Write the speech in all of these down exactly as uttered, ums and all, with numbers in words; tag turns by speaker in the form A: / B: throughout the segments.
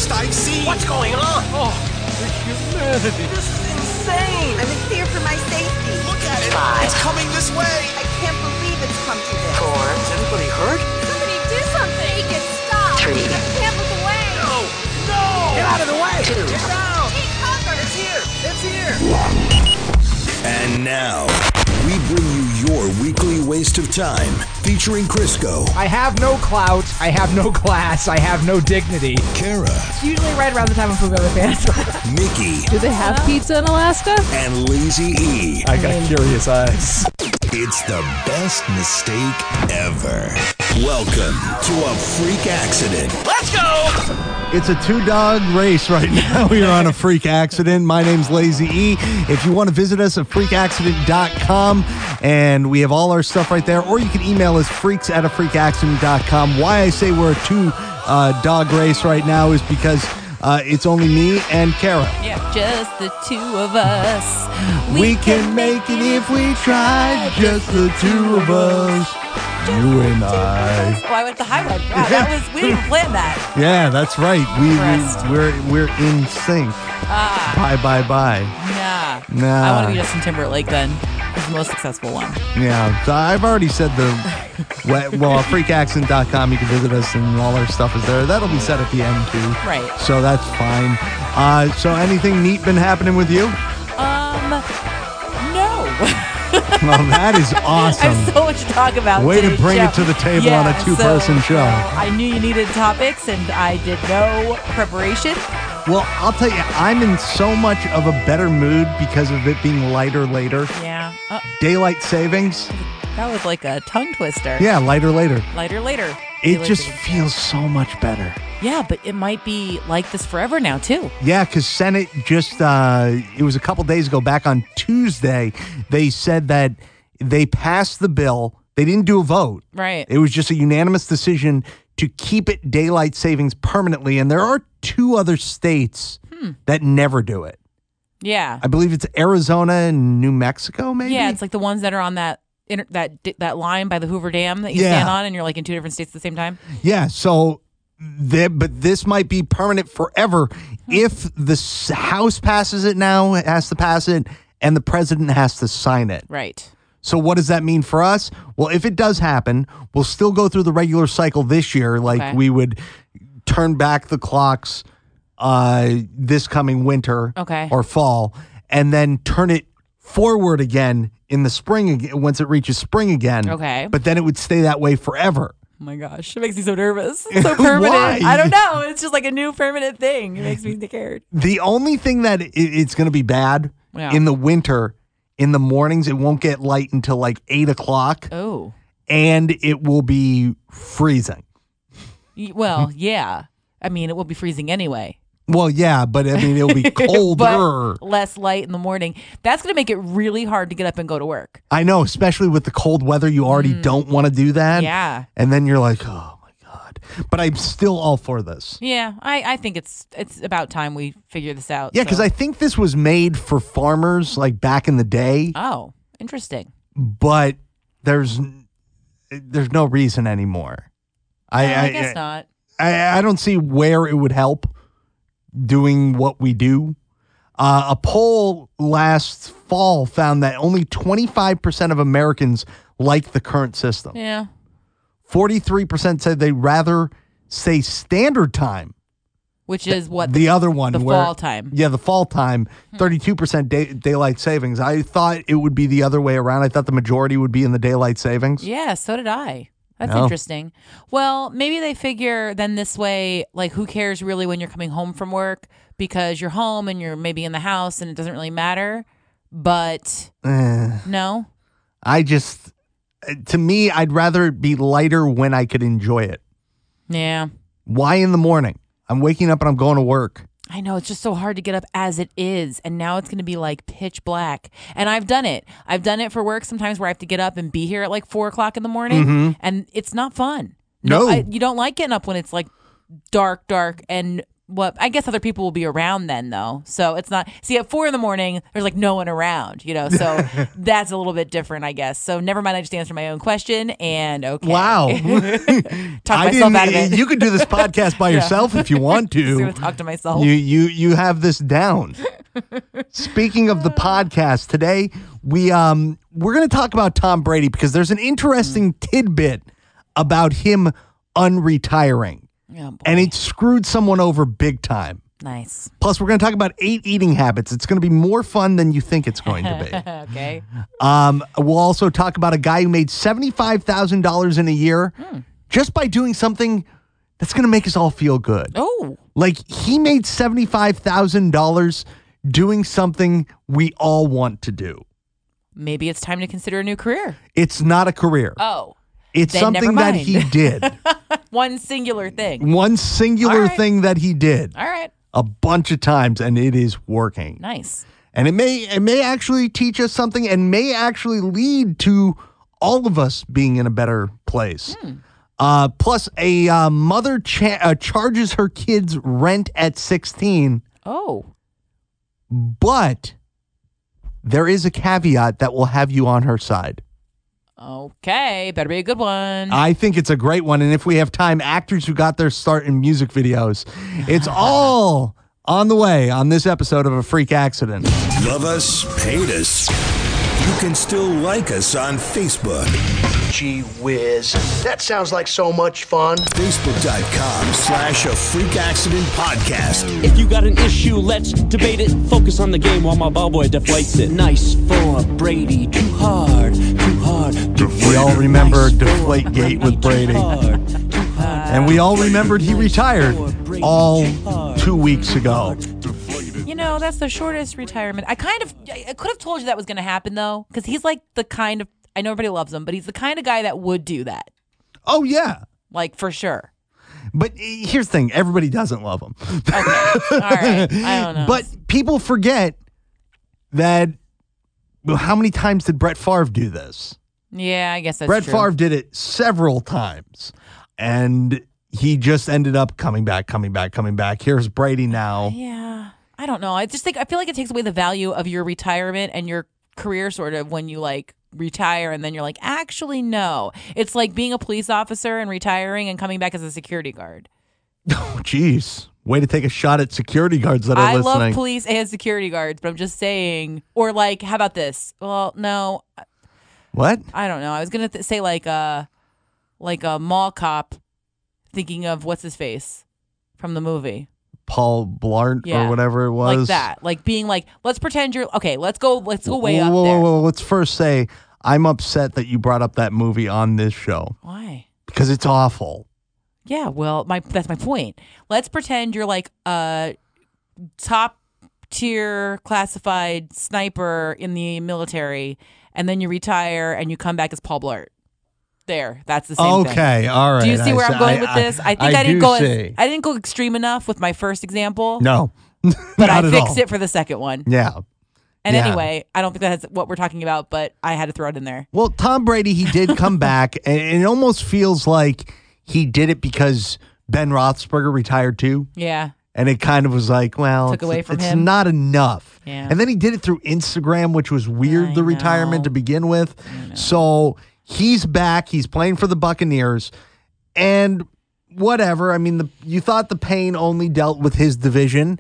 A: worst I've seen.
B: What's going on?
C: Oh, the humanity.
B: This is insane.
D: I'm in fear for my safety.
A: Look at it.
B: Five.
A: It's coming this way.
D: I can't believe it's come to this.
B: Four. Is anybody hurt?
E: Somebody do something. Make it stop.
B: Three.
E: Can't look away.
B: No! No! Get out of the way! Two.
A: Get down.
E: Take cover.
B: It's here! It's here!
F: And now, we bring you your weekly waste of time, featuring Crisco,
G: I have no clout. I have no class. I have no dignity.
F: Kara,
H: It's usually right around the time of Food Other Fans.
F: Mickey,
H: Do they have pizza in Alaska?
F: and Lazy E.
G: I got curious eyes.
F: It's the best mistake ever. Welcome to a freak accident.
B: Let's go!
I: It's a two-dog race right now. We are on a freak accident. My name's Lazy E. If you want to visit us at freak accident dot com, and we have all our stuff right there, or you can email us freaks at a freak accident dot com. Why I say we're a two-dog race right now is because uh, it's only me and Kara.
H: Yeah, just the two of us.
I: We can make it if we try, just the two of us. You and I.
H: Oh, I went the high one. Wow, that was, we didn't plan that.
I: Yeah, that's right. We,
H: Impressed.
I: we we're we're in sync.
H: Ah,
I: Bye bye bye.
H: nah.
I: Nah.
H: I want to be Justin Timberlake then. He's the most successful one.
I: Yeah, so I've already said the well, well freak accident dot com. You can visit us and all our stuff is there. That'll be set at the end too.
H: Right.
I: So that's fine. Uh, so anything neat been happening with you?
H: Um, no.
I: Well, that is
H: I
I: awesome.
H: have so much to talk about.
I: Way to
H: today's
I: bring
H: show.
I: it to the table
H: Yeah,
I: on a two-person
H: so,
I: show.
H: uh, I knew you needed topics, and I did no preparation.
I: Well, I'll tell you, I'm in so much of a better mood because of it being lighter later.
H: Yeah. Uh,
I: Daylight savings.
H: that was like a tongue twister.
I: Yeah, lighter later.
H: Lighter later.
I: It
H: Daylight
I: just
H: savings.
I: feels so much better.
H: Yeah, but it might be like this forever now, too.
I: Yeah, because Senate just, uh, it was a couple days ago, back on Tuesday, they said that they passed the bill. They didn't do a vote.
H: Right.
I: It was just a unanimous decision to keep it daylight savings permanently. And there are two other states
H: Hmm.
I: that never do it.
H: Yeah.
I: I believe it's Arizona and New Mexico, maybe?
H: Yeah, it's like the ones that are on that inter- that that line by the Hoover Dam that you
I: Yeah.
H: stand on, and you're like in two different states at the same time.
I: Yeah, so, the, but this might be permanent forever if the s- House passes it now, it has to pass it, and the president has to sign it.
H: Right.
I: So what does that mean for us? Well, if it does happen, we'll still go through the regular cycle this year. Like
H: Okay.
I: we would turn back the clocks uh, this coming winter
H: Okay.
I: or fall, and then turn it forward again in the spring again, once it reaches spring again.
H: Okay.
I: But then it would stay that way forever.
H: Oh my gosh, it makes me so nervous. It's so permanent.
I: Why?
H: I don't know. It's just like a new permanent thing. It makes me scared.
I: The only thing that it, it's going to be bad
H: Yeah.
I: in the winter, in the mornings, it won't get light until like eight o'clock,
H: Oh.
I: and it will be freezing.
H: Y- Well, yeah. I mean, it will be freezing anyway.
I: Well, yeah, but I mean, it'll be colder.
H: But less light in the morning. That's going to make it really hard to get up and go to work.
I: I know, especially with the cold weather, you already don't want to do that.
H: Mm. Yeah.
I: And then you're like, oh my God. But I'm still all for this.
H: Yeah, I, I think it's it's about time we figure this out.
I: Yeah, because
H: so.
I: I think this was made for farmers like back in the day,
H: Oh, interesting.
I: but there's there's no reason anymore. I,
H: No, I,
I: I,
H: guess not.
I: I, I don't see where it would help doing what we do. Uh, a poll last fall found that only twenty-five percent of Americans like the current system.
H: Yeah.
I: forty-three percent said they'd rather say standard time.
H: Which is what
I: The other one.
H: the
I: where,
H: fall time.
I: Yeah, the fall time. thirty-two percent day, daylight savings. I thought it would be the other way around. I thought the majority would be in the daylight savings.
H: Yeah, so did I. That's
I: No.
H: interesting. Well, maybe they figure then this way, like, who cares really when you're coming home from work because you're home and you're maybe in the house and it doesn't really matter. But
I: Eh,
H: no.
I: I just, to me, I'd rather it be lighter when I could enjoy it.
H: Yeah.
I: Why in the morning? I'm waking up and I'm going to work.
H: I know, it's just so hard to get up as it is. And now it's going to be like pitch black. And I've done it. I've done it for work sometimes where I have to get up and be here at like four o'clock in the morning. And it's not fun.
I: No.
H: I, you don't like getting up when it's like dark, dark and what I guess other people will be around then though. So it's not see at four in the morning there's like no one around, you know. So that's a little bit different, I guess. So never mind, I just answered my own question and okay.
I: Wow.
H: Talk
I: I
H: myself out of it.
I: You could do this podcast by yourself if you want
H: Just
I: to.
H: gonna talk to myself.
I: You you you have this down. Speaking of the podcast, today we um we're going to talk about Tom Brady because there's an interesting tidbit about him unretiring.
H: Oh, boy.
I: And it screwed someone over big time.
H: Nice.
I: Plus, we're going to talk about eight eating habits. It's going to be more fun than you think it's going to be.
H: Okay.
I: Um, we'll also talk about a guy who made seventy-five thousand dollars in a year
H: Hmm.
I: just by doing something that's going to make us all feel good.
H: Oh.
I: Like, he made seventy-five thousand dollars doing something we all want to do.
H: Maybe it's time to consider a new career.
I: It's not a career.
H: Oh.
I: It's
H: then never
I: something that
H: mind.
I: he did.
H: One singular thing.
I: One singular
H: All right.
I: thing that he did.
H: All right.
I: A bunch of times, and it is working.
H: Nice.
I: And it may it may actually teach us something and may actually lead to all of us being in a better place.
H: Hmm.
I: Uh, plus, a uh, mother cha- uh, charges her kids rent at sixteen,
H: Oh.
I: but there is a caveat that will have you on her side.
H: Okay. Better be a good one.
I: I think it's a great one. And if we have time, actors who got their start in music videos, it's all on the way on this episode of A Freak Accident.
F: Love us, hate us. You can still like us on Facebook.
B: Gee whiz. That sounds like so much fun.
F: Facebook.com slash A Freak Accident Podcast.
A: If you got an issue, let's debate it. Focus on the game while my ball boy deflates it. Nice for Brady. Too hard, too hard.
I: We all remember
A: Nice for
I: Deflategate with Brady.
A: Too hard, too hard.
I: And we all remembered he retired all two weeks ago.
H: You know, that's the shortest retirement. I kind of, I could have told you that was going to happen, though, because he's like the kind of, I know everybody loves him, but he's the kind of guy that would do that.
I: Oh, yeah.
H: Like, for sure.
I: But here's the thing. Everybody doesn't love him.
H: Okay. All right. I don't know.
I: But people forget that, well, how many times did Brett Favre do this?
H: Yeah, I guess that's
I: Brett
H: true.
I: Favre did it several times. And he just ended up coming back, coming back, coming back. Here's Brady now.
H: Yeah. I don't know. I just think, I feel like it takes away the value of your retirement and your career sort of when you like retire and then you're like, actually, no. It's like being a police officer and retiring and coming back as a security guard.
I: Oh, geez. Way to take a shot at security guards that are
H: I
I: listening.
H: love police and security guards, but I'm just saying, or like, how about this? Well, no,
I: What?
H: I don't know. I was going to th- say like a, like a mall cop thinking of what's his face from the movie.
I: Paul Blart
H: Yeah.
I: or whatever it was.
H: Like that. Like being like, let's pretend you're, okay, let's go, let's go way
I: whoa,
H: up
I: whoa,
H: there.
I: Whoa, whoa. Let's first say I'm upset that you brought up that movie on this show
H: Why?
I: because it's awful.
H: Yeah, well, my that's my point. Let's pretend you're like a top tier classified sniper in the military, and then you retire and you come back as Paul Blart. There, that's the same thing.
I: Okay, all right.
H: Do you see
I: I
H: where I'm going
I: I-
H: with this? I think
I: I
H: I, didn't
I: do
H: go. As,
I: see.
H: I didn't go extreme enough with my first example.
I: No,
H: but
I: not
H: I
I: at
H: fixed
I: all.
H: it for the second one.
I: Yeah.
H: And
I: Yeah.
H: anyway, I don't think that's what we're talking about, but I had to throw it in there.
I: Well, Tom Brady, he did come back, and it almost feels like he did it because Ben Roethlisberger retired too.
H: Yeah.
I: And it kind of was like, well,
H: Took
I: it's,
H: away from
I: it's
H: him.
I: not enough.
H: Yeah.
I: And then he did it through Instagram, which was weird,
H: I
I: the retirement
H: know.
I: to begin with. So he's back. He's playing for the Buccaneers. And whatever. I mean, the, you thought the pain only dealt with his division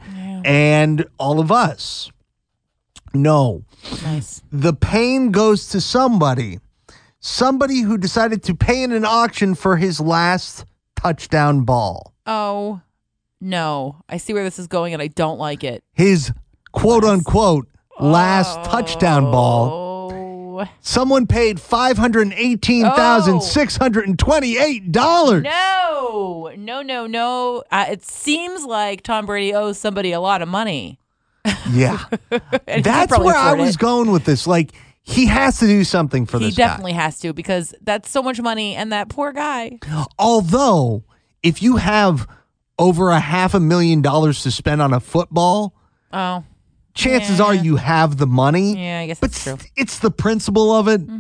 I: and all of us. No.
H: Nice.
I: The pain goes to somebody. Somebody who decided to pay in an auction for his last touchdown ball.
H: Oh, no. I see where this is going, and I don't like it.
I: His quote unquote last
H: Oh.
I: touchdown ball. Someone paid five hundred eighteen thousand six hundred twenty-eight dollars.
H: No, no, no, no. Uh, it seems like Tom Brady owes somebody a lot of money.
I: Yeah.
H: And he can
I: That's
H: probably
I: where I
H: afford
I: was
H: it.
I: going with this. Like, he has to do something for
H: He
I: this guy.
H: definitely has to, because that's so much money, and that poor guy.
I: Although, if you have over a half a million dollars to spend on a football,
H: Oh,
I: chances
H: Yeah.
I: are you have the money.
H: yeah, I guess
I: But
H: that's true.
I: it's the principle of it.
H: Mm-hmm.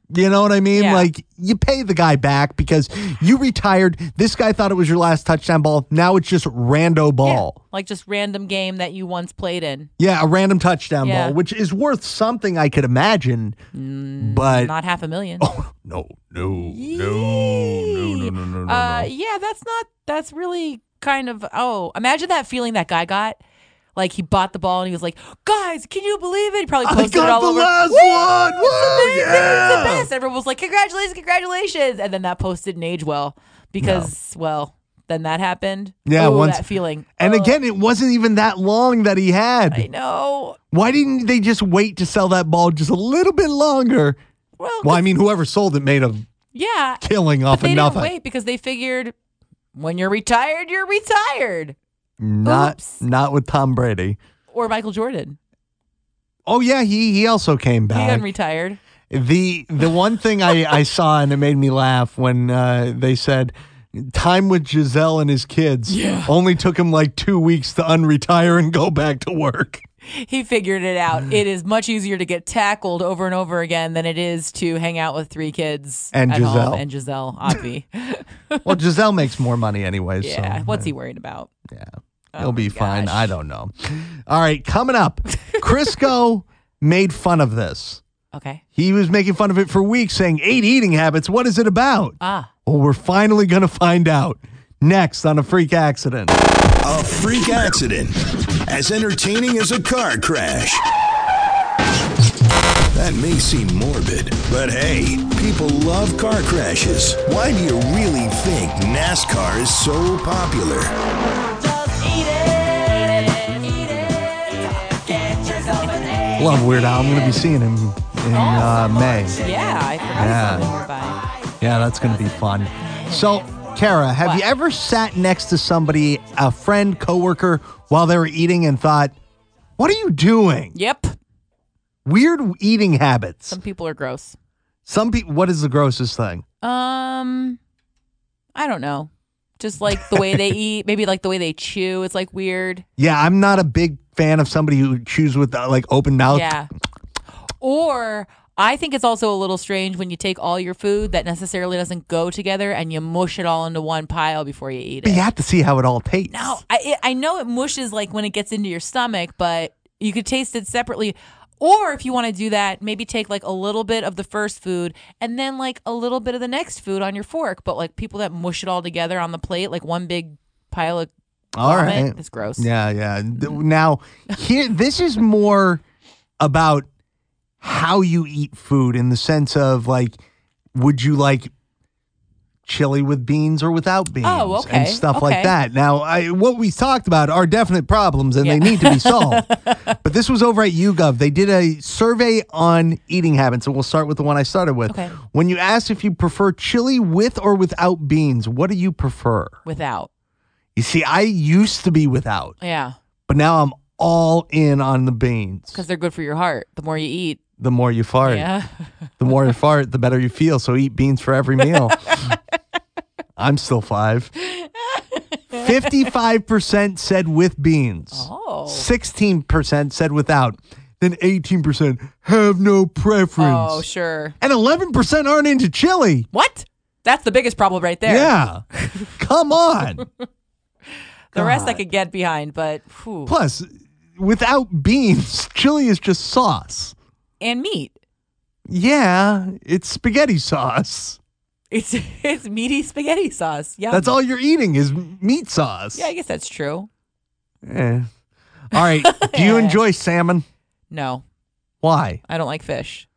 I: You know what I mean?
H: Yeah.
I: Like, you pay the guy back because you retired. This guy thought it was your last touchdown ball. Now it's just rando ball.
H: Yeah, like just random game that you once played in.
I: Yeah, a random touchdown
H: Yeah.
I: ball, which is worth something I could imagine. but
H: Not half a million.
I: oh, no, no, no, no, no, no, no, no.
H: Uh,
I: no.
H: yeah, that's not, that's really kind of, oh, imagine that feeling that guy got. Like, he bought the ball and he was like, guys, can you believe it? He probably
I: I
H: posted
I: got
H: it all
I: the
H: over.
I: last
H: Woo!
I: one!
H: It's
I: Woo!
H: amazing! It's
I: Yeah!
H: the best. Everyone was like, congratulations, congratulations. And then that post didn't age well because, well, then that happened.
I: Yeah,
H: Ooh,
I: once-
H: that feeling.
I: And
H: Ugh.
I: again, it wasn't even that long that he had.
H: I know.
I: Why didn't they just wait to sell that ball just a little bit longer?
H: Well,
I: Well, I mean, whoever sold it made a
H: yeah.
I: killing
H: But
I: off
H: they
I: of
H: didn't
I: nothing.
H: wait because they figured when you're retired, you're retired.
I: Not,
H: Oops.
I: not with Tom Brady.
H: Or Michael Jordan.
I: Oh yeah, he he also came
H: He
I: back.
H: got retired.
I: The the one thing I, I saw and it made me laugh when uh, they said time with Giselle and his kids
H: Yeah.
I: only took him like two weeks to unretire and go back to work.
H: He figured it out. It is much easier to get tackled over and over again than it is to hang out with three kids
I: And
H: at
I: Giselle.
H: home. And Giselle, Obvi.
I: Well, Giselle makes more money anyways.
H: yeah.
I: so,
H: What's
I: uh,
H: he worried about?
I: Yeah,
H: Oh
I: he'll be
H: my
I: fine.
H: gosh.
I: I don't know. All right, coming up, Crisco made fun of this.
H: Okay.
I: He was making fun of it for weeks, saying eight eating habits. What is it about?
H: Ah.
I: Well, we're finally going to find out next on A Freak Accident.
F: A freak accident. As entertaining as a car crash. That may seem morbid, but hey, people love car crashes. Why do you really think NASCAR is so popular?
I: Love Weird Al. I'm going to be seeing him in uh, May.
H: Yeah, I forgot
I: Yeah.
H: something nearby.
I: Yeah, that's going to be fun. So, Kara, have
H: What?
I: you ever sat next to somebody, a friend, coworker, while they were eating and thought, what are you doing?
H: Yep.
I: Weird eating habits.
H: Some people are gross.
I: Some people, what is the grossest thing?
H: Um, I don't know. Just like the way they eat, maybe like the way they chew. It's like weird.
I: Yeah, I'm not a big fan of somebody who chews with uh, like open mouth.
H: Yeah. Or I think it's also a little strange when you take all your food that necessarily doesn't go together and you mush it all into one pile before you eat
I: But
H: it.
I: you have to see how it all tastes.
H: No, I it, I know it mushes like when it gets into your stomach, but you could taste it separately. Or if you want to do that, maybe take like a little bit of the first food and then like a little bit of the next food on your fork. But like people that mush it all together on the plate, like one big pile of
I: All
H: vomit,
I: right.
H: it's gross.
I: Yeah, yeah. Th- Now, here, this is more about how you eat food in the sense of like, would you like chili with beans or without beans?
H: Oh, okay,
I: And stuff like
H: okay.
I: that. Now, I, what we talked about are definite problems and they
H: Yeah.
I: need to be solved. But this was over at YouGov. They did a survey on eating habits, and we'll start with the one I started with.
H: Okay.
I: When you asked if you prefer chili with or without beans, what do you prefer?
H: Without.
I: You see, I used to be without,
H: Yeah.
I: but now I'm all in on the beans.
H: Because they're good for your heart. The more you eat.
I: The more you fart.
H: Yeah.
I: The more you fart, the better you feel. So eat beans for every meal. I'm still five. fifty-five percent said with beans.
H: Oh.
I: sixteen percent said without. Then eighteen percent have no preference.
H: Oh, sure.
I: And eleven percent aren't into chili.
H: What? That's the biggest problem right there.
I: Yeah. Come on.
H: The rest I
I: God.
H: could get behind, but whew.
I: Plus, without beans, chili is just sauce.
H: And meat.
I: Yeah, it's spaghetti sauce.
H: It's it's meaty spaghetti sauce. Yeah.
I: That's all you're eating is meat sauce.
H: Yeah, I guess that's true.
I: Eh. All right. Do you enjoy salmon?
H: No,
I: Why?
H: I don't like fish.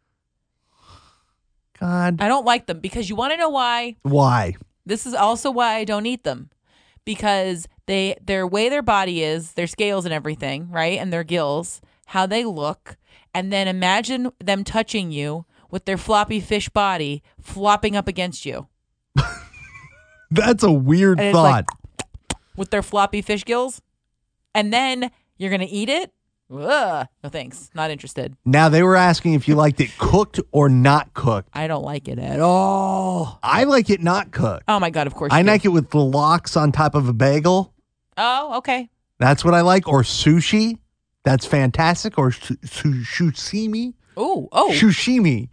I: God.
H: I don't like them because you want to know why?
I: Why?
H: This is also why I don't eat them. Because they their way their body is, their scales and everything, right? And their gills, how they look. And then imagine them touching you with their floppy fish body flopping up against you.
I: That's a weird
H: And it's
I: thought.
H: like, with their floppy fish gills. And then you're going to eat it? Ugh. No thanks. Not interested.
I: Now, they were asking if you liked it cooked or not cooked.
H: I don't like it at all.
I: I like it not cooked.
H: Oh my God, of course
I: I
H: you do.
I: like it with the lox on top of a bagel.
H: Oh, okay.
I: That's what I like. Or sushi. That's fantastic. Or su- su- sushimi.
H: Oh, oh.
I: Shushimi.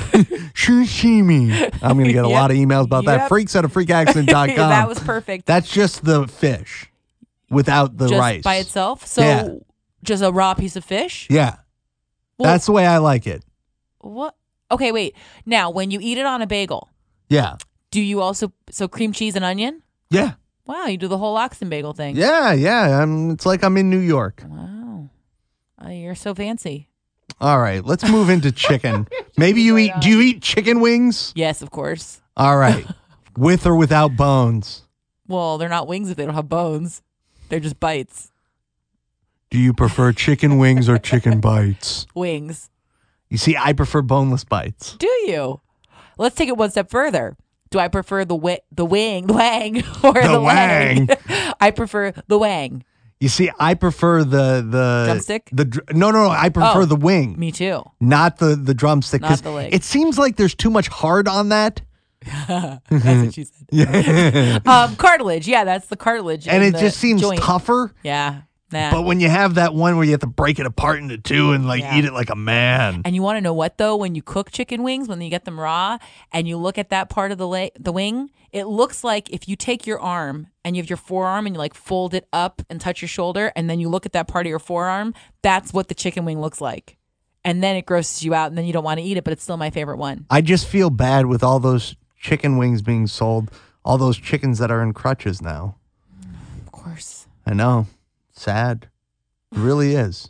I: Shushimi. I'm going to get a
H: Yep.
I: lot of emails about that.
H: Yep.
I: Freaks at a freak accident dot com.
H: That was perfect.
I: That's just the fish without the
H: just
I: rice.
H: by itself? So
I: Yeah.
H: just a raw piece of fish?
I: Yeah.
H: Well-
I: That's the way I like it.
H: What? Okay, wait. Now, when you eat it on a bagel,
I: Yeah.
H: do you also, so cream cheese and onion?
I: Yeah.
H: Wow, you do the whole oxen bagel thing.
I: Yeah, yeah. I'm, it's like I'm in New York.
H: Wow. Uh, you're so fancy.
I: All right, let's move into chicken. Maybe you eat, do you eat chicken wings?
H: Yes, of course.
I: All right. With or without bones?
H: Well, they're not wings if they don't have bones. They're just bites.
I: Do you prefer chicken wings or chicken bites?
H: Wings.
I: You see, I prefer boneless bites.
H: Do you? Let's take it one step further. Do I prefer the wi- the wing, the wang, or the,
I: The
H: wang?
I: wang.
H: I prefer the wang.
I: You see, I prefer the the
H: Drumstick?
I: The dr- no, no, no. I prefer
H: Oh,
I: the wing,
H: Me too.
I: not the the drumstick.
H: Not
I: 'cause
H: the leg.
I: It seems like there's too much hard on that,
H: That's what she said. um, cartilage. Yeah, that's the cartilage.
I: and
H: in
I: it
H: the
I: just seems
H: joint.
I: tougher.
H: Yeah. Nah.
I: But when you have that one where you have to break it apart into two and like
H: Yeah.
I: eat it like a man,
H: And you want to know what though? When you cook chicken wings, when you get them raw, and you look at that part of the la- the wing, it looks like if you take your arm and you have your forearm and you like fold it up and touch your shoulder, and then you look at that part of your forearm. That's what the chicken wing looks like. And then it grosses you out, and then you don't want to eat it. But it's still my favorite one.
I: I just feel bad with all those chicken wings being sold. All those chickens that are in crutches now.
H: Of course.
I: I know, sad. It really is.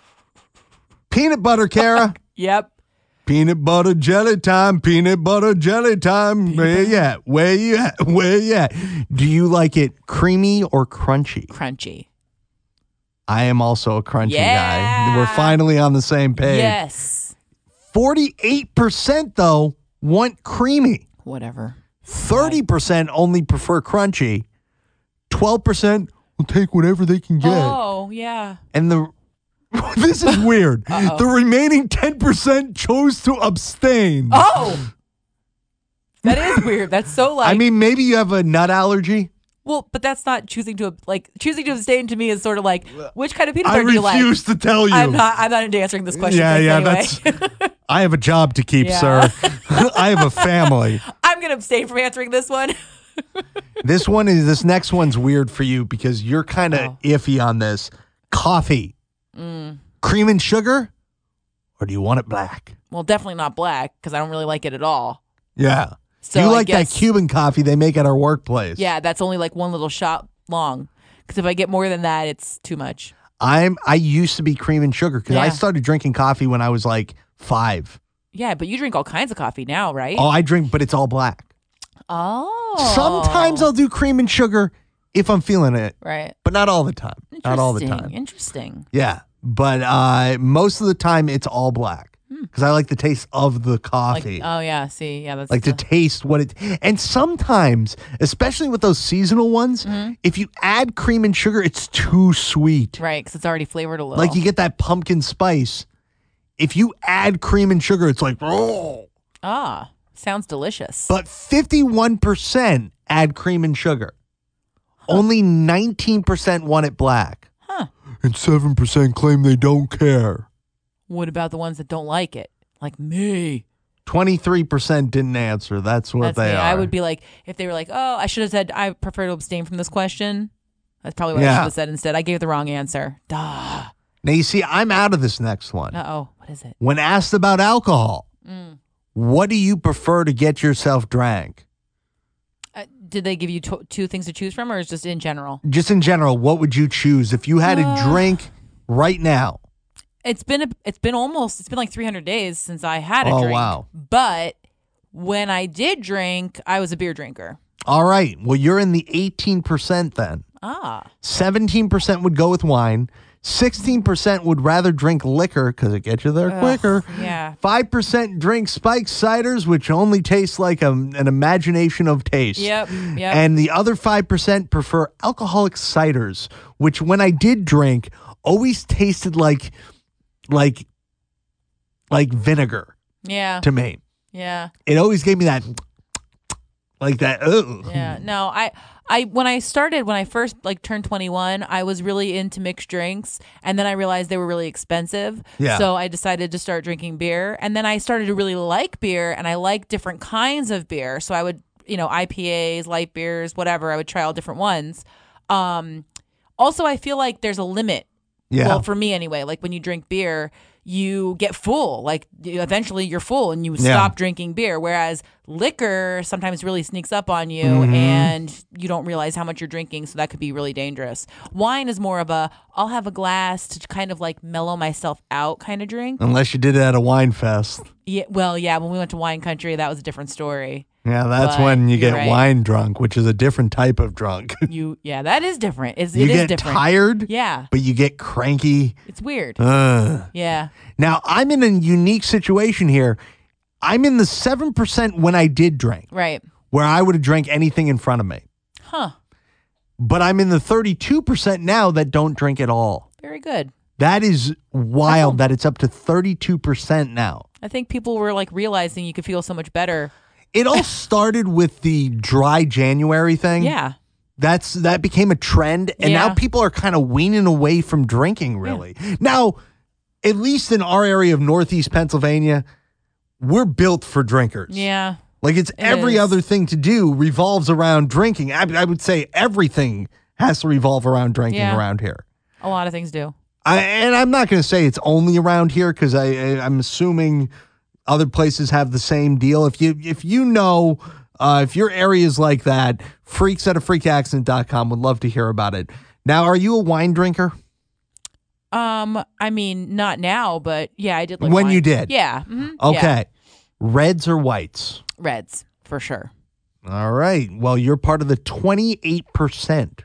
I: Peanut butter, Kara.
H: Yep.
I: Peanut butter jelly time, peanut butter jelly time. Where you at? Where you at? Where you at? Do you like it creamy or crunchy?
H: Crunchy.
I: I am also a crunchy
H: Yeah.
I: guy. We're finally on the same page.
H: Yes.
I: forty-eight percent, though, want creamy.
H: Whatever.
I: thirty percent only prefer crunchy. twelve percent will take whatever they can get.
H: Oh yeah.
I: And the this is weird. The remaining ten percent chose to abstain.
H: Oh. That is weird. That's so like.
I: I mean, maybe you have a nut allergy.
H: Well, but that's not choosing to like choosing to abstain to me is sort of like which kind of peanut
I: I
H: butter do you like?
I: refuse to tell you.
H: I'm not. I'm not into answering this question.
I: yeah,
H: thanks
I: yeah,
H: anyway.
I: that's. I have a job to keep,
H: Yeah.
I: sir. I have a family.
H: I'm gonna abstain from answering this one.
I: This one is. This next one's weird for you because you're kind of
H: Oh.
I: iffy on this. Coffee,
H: Mm.
I: cream and sugar, or do you want it black?
H: Well, definitely not black because I don't really like it at all.
I: Yeah.
H: So
I: you
H: I
I: like
H: guess-
I: that Cuban coffee they make at our workplace?
H: Yeah, that's only like one little shot long. Because if I get more than that, it's too much.
I: I'm. I used to be cream and sugar because I
H: Yeah.
I: started drinking coffee when I was like five.
H: Yeah, but you drink all kinds of coffee now, right?
I: Oh, I drink, but it's all black.
H: Oh.
I: Sometimes I'll do cream and sugar if I'm feeling it,
H: Right.
I: but not all the time. Not all the
H: Interesting.
I: time.
H: Interesting.
I: Yeah, but uh, most of the time it's all black because I like the taste of the
H: Like,
I: coffee.
H: oh yeah. See, yeah, that's
I: Like to
H: the-
I: taste what it, and sometimes, especially with those seasonal ones,
H: Mm-hmm.
I: if you add cream and sugar, it's too sweet.
H: right because it's already flavored a little.
I: Like you get that pumpkin spice. If you add cream and sugar, it's like, oh.
H: ah, sounds delicious.
I: But fifty-one percent add cream and sugar. Only nineteen percent want it black.
H: Huh.
I: And seven percent claim they don't care.
H: What about the ones that don't like it? Like me.
I: twenty-three percent didn't answer. That's what
H: That's
I: they
H: me.
I: are.
H: I would be like, if they were like, oh, I should have said, I prefer to abstain from this question. That's probably what I
I: Yeah.
H: should have said instead. I gave the wrong answer. Duh.
I: Now, you see, I'm out of this next one.
H: Uh oh. What is it?
I: When asked about alcohol,
H: Mm.
I: what do you prefer to get yourself drank?
H: Uh, did they give you to- two things to choose from, or is just in general?
I: Just in general, what would you choose if you had
H: Uh.
I: a drink right now?
H: It's been a, it's been almost it's been like three hundred days since I had a
I: Oh,
H: drink.
I: wow.
H: But when I did drink, I was a beer drinker.
I: All right. Well, you're in the eighteen percent then.
H: Ah.
I: seventeen percent would go with wine. sixteen percent would rather drink liquor because it gets you there
H: Ugh,
I: quicker.
H: yeah.
I: five percent drink spiked ciders, which only taste like a, an imagination of taste.
H: Yep. Yep.
I: And the other five percent prefer alcoholic ciders, which when I did drink, always tasted like, like, like vinegar
H: yeah.
I: to me.
H: Yeah.
I: It always gave me that, like that. Ugh.
H: Yeah, no, I, I when I started, when I first like turned twenty-one, I was really into mixed drinks, and then I realized they were really expensive.
I: Yeah.
H: So I decided to start drinking beer, and then I started to really like beer, and I like different kinds of beer. So I would, you know, I P As, light beers, whatever. I would try all different ones. Um, also, I feel like there's a limit.
I: Yeah.
H: Well, for me anyway, like when you drink beer, you get full. Like you- eventually you're full and you
I: Yeah.
H: stop drinking beer. Whereas liquor sometimes really sneaks up on you
I: Mm-hmm.
H: and you don't realize how much you're drinking. So that could be really dangerous. Wine is more of a, I'll have a glass to kind of like mellow myself out kind of drink.
I: Unless you did it at a wine fest.
H: Yeah. Well, yeah. When we went to wine country, that was a different story.
I: Yeah, that's
H: But
I: when you
H: you're
I: get
H: right.
I: wine drunk, which is a different type of drunk.
H: You, yeah, that is different. It's,
I: you
H: it is
I: get
H: different.
I: tired,
H: Yeah.
I: but you get cranky.
H: It's weird.
I: Ugh.
H: Yeah.
I: Now, I'm in a unique situation here. I'm in the seven percent when I did drink,
H: Right.
I: where I would have drank anything in front of me.
H: Huh.
I: But I'm in the thirty-two percent now that don't drink at all.
H: Very good.
I: That is wild that it's up to thirty-two percent now.
H: I think people were like realizing you could feel so much better.
I: It all started with the dry January thing.
H: Yeah.
I: That's that became a trend, and
H: Yeah.
I: now people are kind of weaning away from drinking, really. Now, at least in our area of Northeast Pennsylvania, we're built for drinkers.
H: Yeah.
I: Like it's every
H: is.
I: other thing to do revolves around drinking. I, I would say everything has to revolve around drinking
H: Yeah.
I: around here.
H: A lot of things do.
I: I, and I'm not going to say it's only around here because I, I I'm assuming other places have the same deal. If you if you know uh, if your area is like that, freaks at a freak accident dot com would love to hear about it. Now, are you a wine drinker?
H: Um, I mean, not now, but yeah, I did like
I: When
H: wine.
I: you did?
H: Yeah. mhm,
I: Okay,
H: yeah.
I: reds or whites?
H: Reds for sure.
I: All right. Well, you're part of the twenty-eight percent.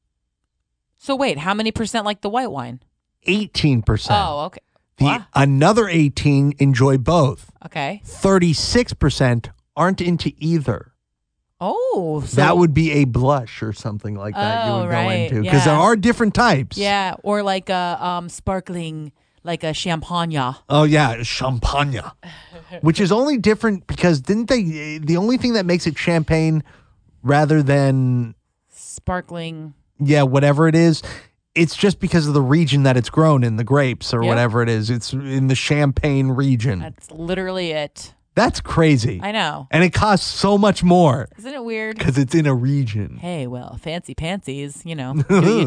H: So wait, how many percent like the white wine?
I: eighteen percent.
H: Oh, okay.
I: The
H: Wow.
I: another eighteen enjoy both.
H: Okay.
I: thirty-six percent aren't into either.
H: Oh, so
I: that would be a blush or something like that you
H: Oh,
I: would go
H: right.
I: into because
H: Yeah.
I: there are different types.
H: yeah, or like a um sparkling, like a champagne.
I: Oh yeah, champagne, which is only different because didn't they? The only thing that makes it champagne rather than
H: Sparkling.
I: yeah, whatever it is, it's just because of the region that it's grown in, the grapes or
H: Yep.
I: whatever it is. It's in the Champagne region.
H: That's literally it.
I: That's crazy.
H: I know.
I: And it costs so much more
H: Isn't it weird?
I: because it's in a region.
H: Hey, well, fancy pantsies, you know, do what you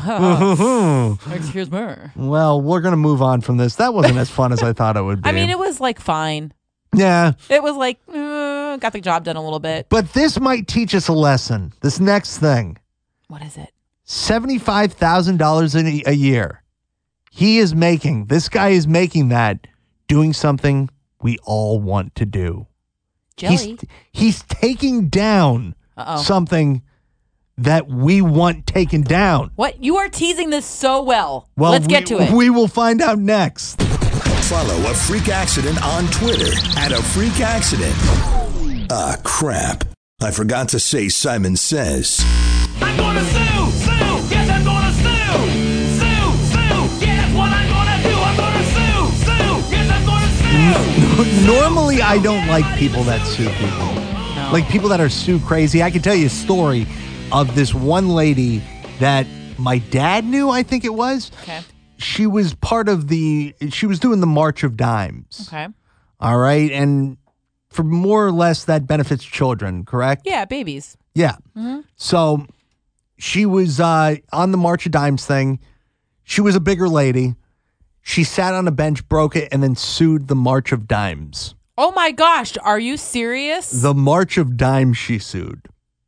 H: do. Excuse me.
I: Well, we're going to move on from this. That wasn't as fun as I thought it would be.
H: I mean, it was like fine.
I: yeah.
H: It was like, uh, got the job done a little bit.
I: But this might teach us a lesson. This next thing.
H: What is it?
I: seventy-five thousand dollars a a year. He is making, this guy is making that doing something we all want to do.
H: Jelly.
I: He's, he's taking down
H: Uh-oh.
I: something that we want taken down.
H: What? You are teasing this so well.
I: Well,
H: Let's
I: we,
H: get to it.
I: We will find out next.
F: Follow A Freak Accident on Twitter at A Freak Accident. Ah, crap. I forgot to say Simon Says.
A: I'm gonna sue, sue, yes, I'm gonna sue, sue, sue, yeah, that's what I'm gonna do. I'm gonna sue, sue, yes, I'm gonna sue.
I: Normally, I don't like people that sue people.
H: No.
I: Like people that are sue crazy. I can tell you a story of this one lady that my dad knew, I think it was.
H: Okay.
I: She was part of the, she was doing the March of Dimes.
H: Okay.
I: All right. And for more or less, that benefits children, correct?
H: Yeah, babies.
I: Yeah. So she was uh, on the March of Dimes thing. She was a bigger lady. She sat on a bench, broke it, and then sued the March of Dimes.
H: Oh my gosh, are you serious?
I: The March of Dimes she sued.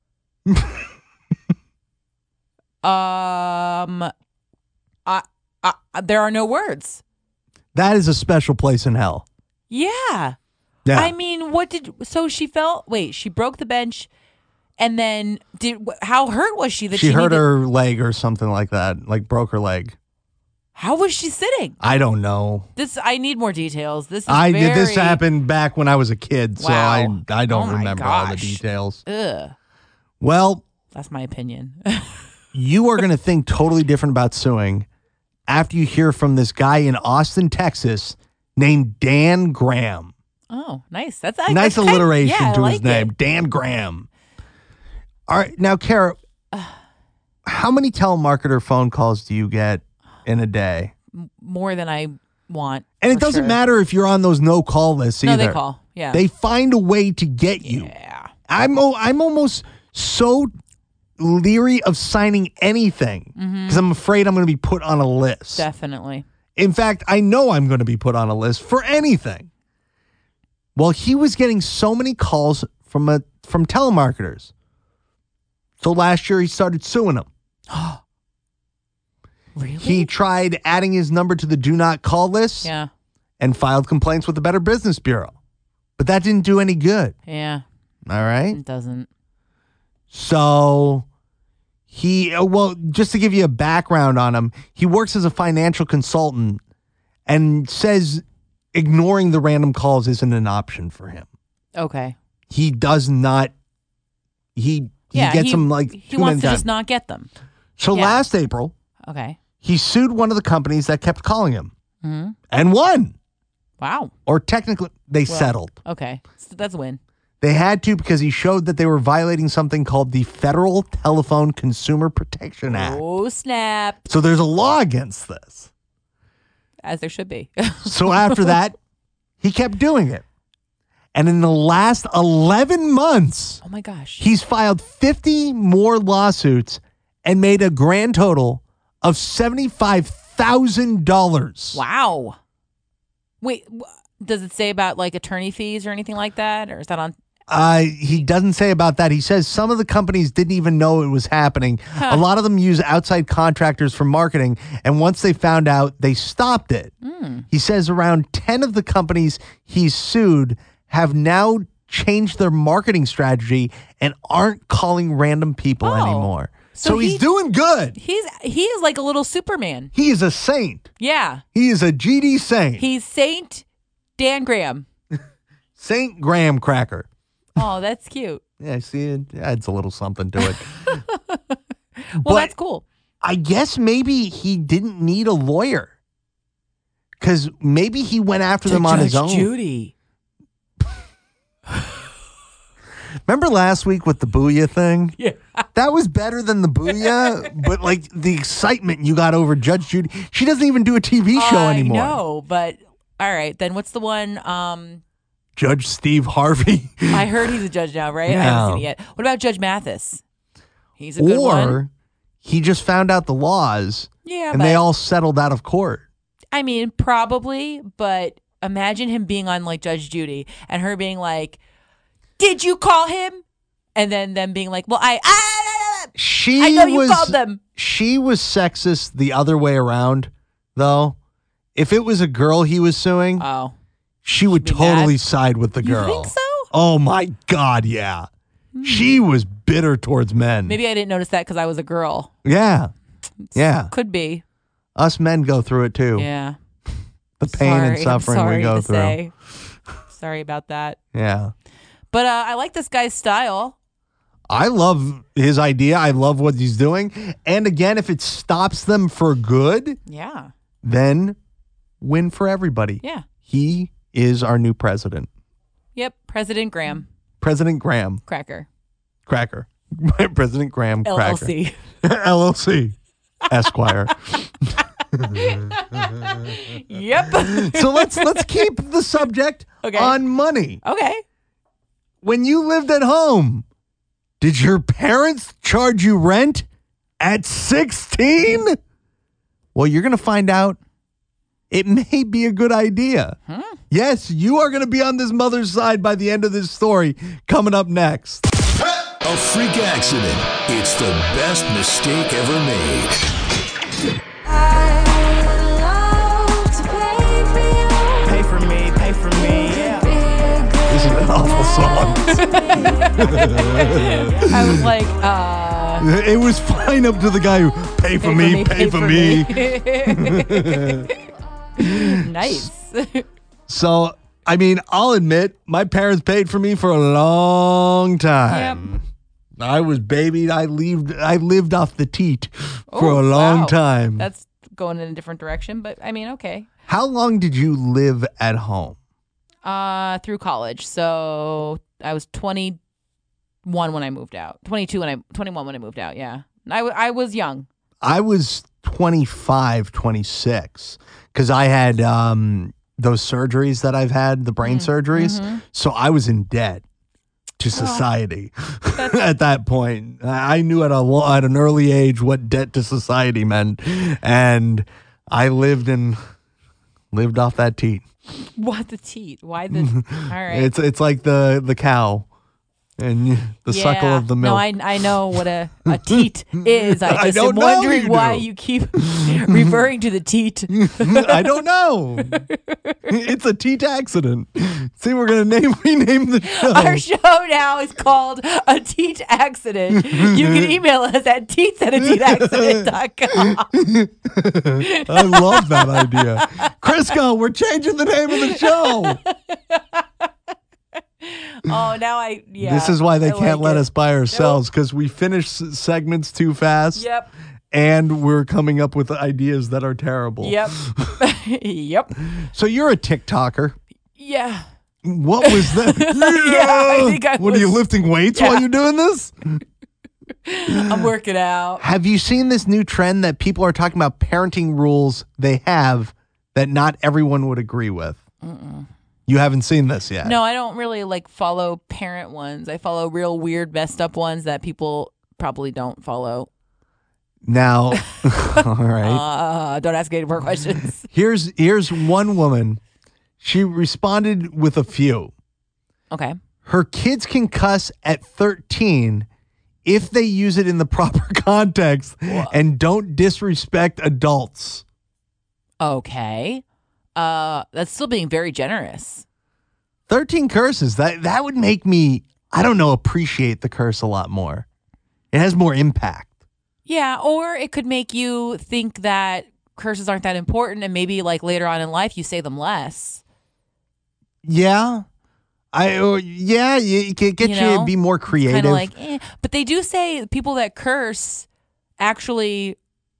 H: um, I, I, there are no words.
I: That is a special place in hell.
H: Yeah.
I: Yeah.
H: I mean, what did so she fell? Wait, she broke the bench, and then did wh- how hurt was she that
I: she
H: she
I: hurt
H: needed-
I: her leg or something like that, like broke her leg.
H: How was she sitting?
I: I don't know.
H: This I need more details. This is
I: I
H: very,
I: did this happened back when I was a kid, so
H: Wow.
I: I I don't
H: Oh my
I: remember all the
H: gosh.
I: details.
H: Ugh,
I: Well,
H: that's my opinion.
I: you are going to think totally different about suing after you hear from this guy in Austin, Texas, named Dan Graham.
H: Oh, nice. That's I-
I: Nice
H: that's kind-
I: alliteration
H: yeah, I
I: to his
H: like
I: name,
H: it.
I: Dan Graham. All right, now, Kara, how many telemarketer phone calls do you get in a day?
H: More than I want.
I: And it
H: for
I: doesn't
H: sure.
I: matter if you're on those no-call lists
H: No,
I: either.
H: they call. Yeah.
I: They find a way to get you.
H: Yeah.
I: I'm o- I'm almost so leery of signing anything because
H: Mm-hmm.
I: I'm afraid I'm going to be put on a list.
H: Definitely.
I: In fact, I know I'm going to be put on a list for anything. Well, he was getting so many calls from a from telemarketers. So last year he started suing them.
H: Really?
I: He tried adding his number to the do not call list
H: Yeah.
I: and filed complaints with the Better Business Bureau. But that didn't do any good.
H: Yeah.
I: All right.
H: It doesn't.
I: So he, uh, well, just to give you a background on him, he works as a financial consultant and says ignoring the random calls isn't an option for him.
H: Okay.
I: He does not, he, he
H: Yeah.
I: gets
H: he,
I: them like
H: he
I: too
H: wants
I: many
H: to
I: times.
H: just not get them.
I: So
H: yeah.
I: last April,
H: Okay.
I: he sued one of the companies that kept calling him
H: Mm-hmm.
I: and won.
H: Wow.
I: Or technically, they
H: Well,
I: settled.
H: Okay. So that's a win.
I: They had to because he showed that they were violating something called the Federal Telephone Consumer Protection Act.
H: Oh, snap.
I: So there's a law against this.
H: As there should be.
I: So after that, he kept doing it. And in the last eleven months,
H: Oh, my gosh.
I: he's filed fifty more lawsuits and made a grand total of seventy-five thousand dollars.
H: Wow. Wait, wh- does it say about like attorney fees or anything like that? Or is that on?
I: Uh, he doesn't say about that. He says some of the companies didn't even know it was happening.
H: Huh.
I: A lot of them use outside contractors for marketing. And once they found out, they stopped it.
H: Mm.
I: He says around ten of the companies he's sued have now changed their marketing strategy and aren't calling random people
H: Oh.
I: anymore. So,
H: So
I: he's
H: he-
I: doing good.
H: He's he is like a little Superman.
I: He is a saint.
H: Yeah.
I: He is a G D saint.
H: He's Saint Dan Graham.
I: Saint Graham Cracker.
H: Oh, that's cute.
I: Yeah, see, it adds a little something to it.
H: Well,
I: But
H: that's cool.
I: I guess maybe he didn't need a lawyer because maybe he went after them on his own.
H: Judy.
I: Remember last week with the Booyah thing?
H: Yeah.
I: That was better than the Booyah, but like the excitement you got over Judge Judy. She doesn't even do a T V show
H: I
I: anymore.
H: know, but all right. Then what's the one? Um,
I: Judge Steve Harvey.
H: I heard he's a judge now, right? I
I: No.
H: haven't seen it yet. What about Judge Mathis? He's a good one.
I: Or he just found out the laws
H: Yeah,
I: and
H: but
I: they all settled out of court.
H: I mean, probably, but imagine him being on like Judge Judy and her being like, "Did you call him?" And then them being like, "Well, I, I,
I: She
H: I know you
I: was,
H: called them."
I: She was sexist the other way around, though. If it was a girl he was suing,
H: Oh,
I: she would
H: be
I: totally
H: mad?
I: side with the
H: you
I: girl.
H: think so?
I: Oh my God, yeah. She was bitter towards men.
H: Maybe I didn't notice that because I was a girl.
I: Yeah. Yeah.
H: Could be.
I: Us men go through it too.
H: Yeah.
I: The pain
H: Sorry,
I: and suffering
H: I'm sorry
I: we go
H: to
I: through.
H: say. Sorry about that.
I: Yeah.
H: But uh, I like this guy's style.
I: I love his idea. I love what he's doing. And again, if it stops them for good,
H: Yeah.
I: then win for everybody.
H: Yeah.
I: He is our new president.
H: Yep. President Graham
I: President Graham
H: Cracker.
I: Cracker. President Graham
H: L
I: Cracker.
H: L C.
I: L L C. Esquire.
H: Yep.
I: So let's let's keep the subject
H: Okay.
I: on money.
H: Okay.
I: When you lived at home, did your parents charge you rent at sixteen? Well, you're going to find out it may be a good idea.
H: Hmm.
I: Yes, you are going to be on this mother's side by the end of this story coming up next.
F: A freak accident. It's the best mistake ever made.
C: Pay for me, pay for me, yeah.
I: This is an awful song.
H: I was like, uh,
I: It was fine up to the guy who pay for me, pay for me.
H: Nice.
I: So, I mean, I'll admit, my parents paid for me for a long time. I was babied. I lived. I lived off the teat for
H: Oh,
I: a long
H: wow.
I: time.
H: That's going in a different direction, but I mean, okay.
I: How long did you live at home?
H: Uh, through college. So I was twenty-one twenty-one when I moved out. twenty-two when I twenty-one when I moved out. Yeah, I, w- I was young.
I: I was twenty-five, twenty-six because I had um, those surgeries that I've had, the brain mm, surgeries. Mm-hmm. So I was in debt to society oh, at that point. I knew at a at an early age what debt to society meant, and I lived and lived off that teat.
H: What the teat? Why the? All right.
I: It's it's like the the cow. And the
H: yeah.
I: suckle of the milk.
H: No, I I know what a, a teat is. I just
I: I don't
H: am wondering
I: you
H: why
I: do.
H: you keep referring to the teat.
I: I don't know. It's a teat accident. See, we're gonna name rename the show.
H: Our show now is called A Teat Accident. You can email us at teats at a teat accident dot com.
I: I love that idea. Crisco, we're changing the name of the show.
H: Oh, now I, yeah.
I: This is why they
H: I
I: can't
H: like
I: let
H: it.
I: us by ourselves, because we finish s- segments too fast.
H: Yep.
I: And we're coming up with ideas that are terrible.
H: Yep. Yep.
I: So you're a TikToker.
H: Yeah.
I: What was that?
H: Yeah, I think I
I: What
H: was,
I: are you lifting weights
H: yeah.
I: while you're doing this?
H: I'm working out.
I: Have you seen this new trend that people are talking about parenting rules they have that not everyone would agree with? Mm-mm. You haven't seen this yet?
H: No, I don't really like follow parent ones. I follow real weird, messed up ones that people probably don't follow.
I: Now, all right.
H: Uh, don't ask any more questions.
I: Here's here's one woman. She responded with a few.
H: Okay.
I: Her kids can cuss at thirteen if they use it in the proper context Whoa. and don't disrespect adults.
H: Okay. Uh, that's still being very generous.
I: thirteen curses. That that would make me, I don't know, appreciate the curse a lot more. It has more impact.
H: Yeah, or it could make you think that curses aren't that important, and maybe like later on in life you say them less.
I: Yeah. I uh, yeah, it can get you,
H: you know?
I: to be more creative.
H: Kind of like, eh. But they do say people that curse actually.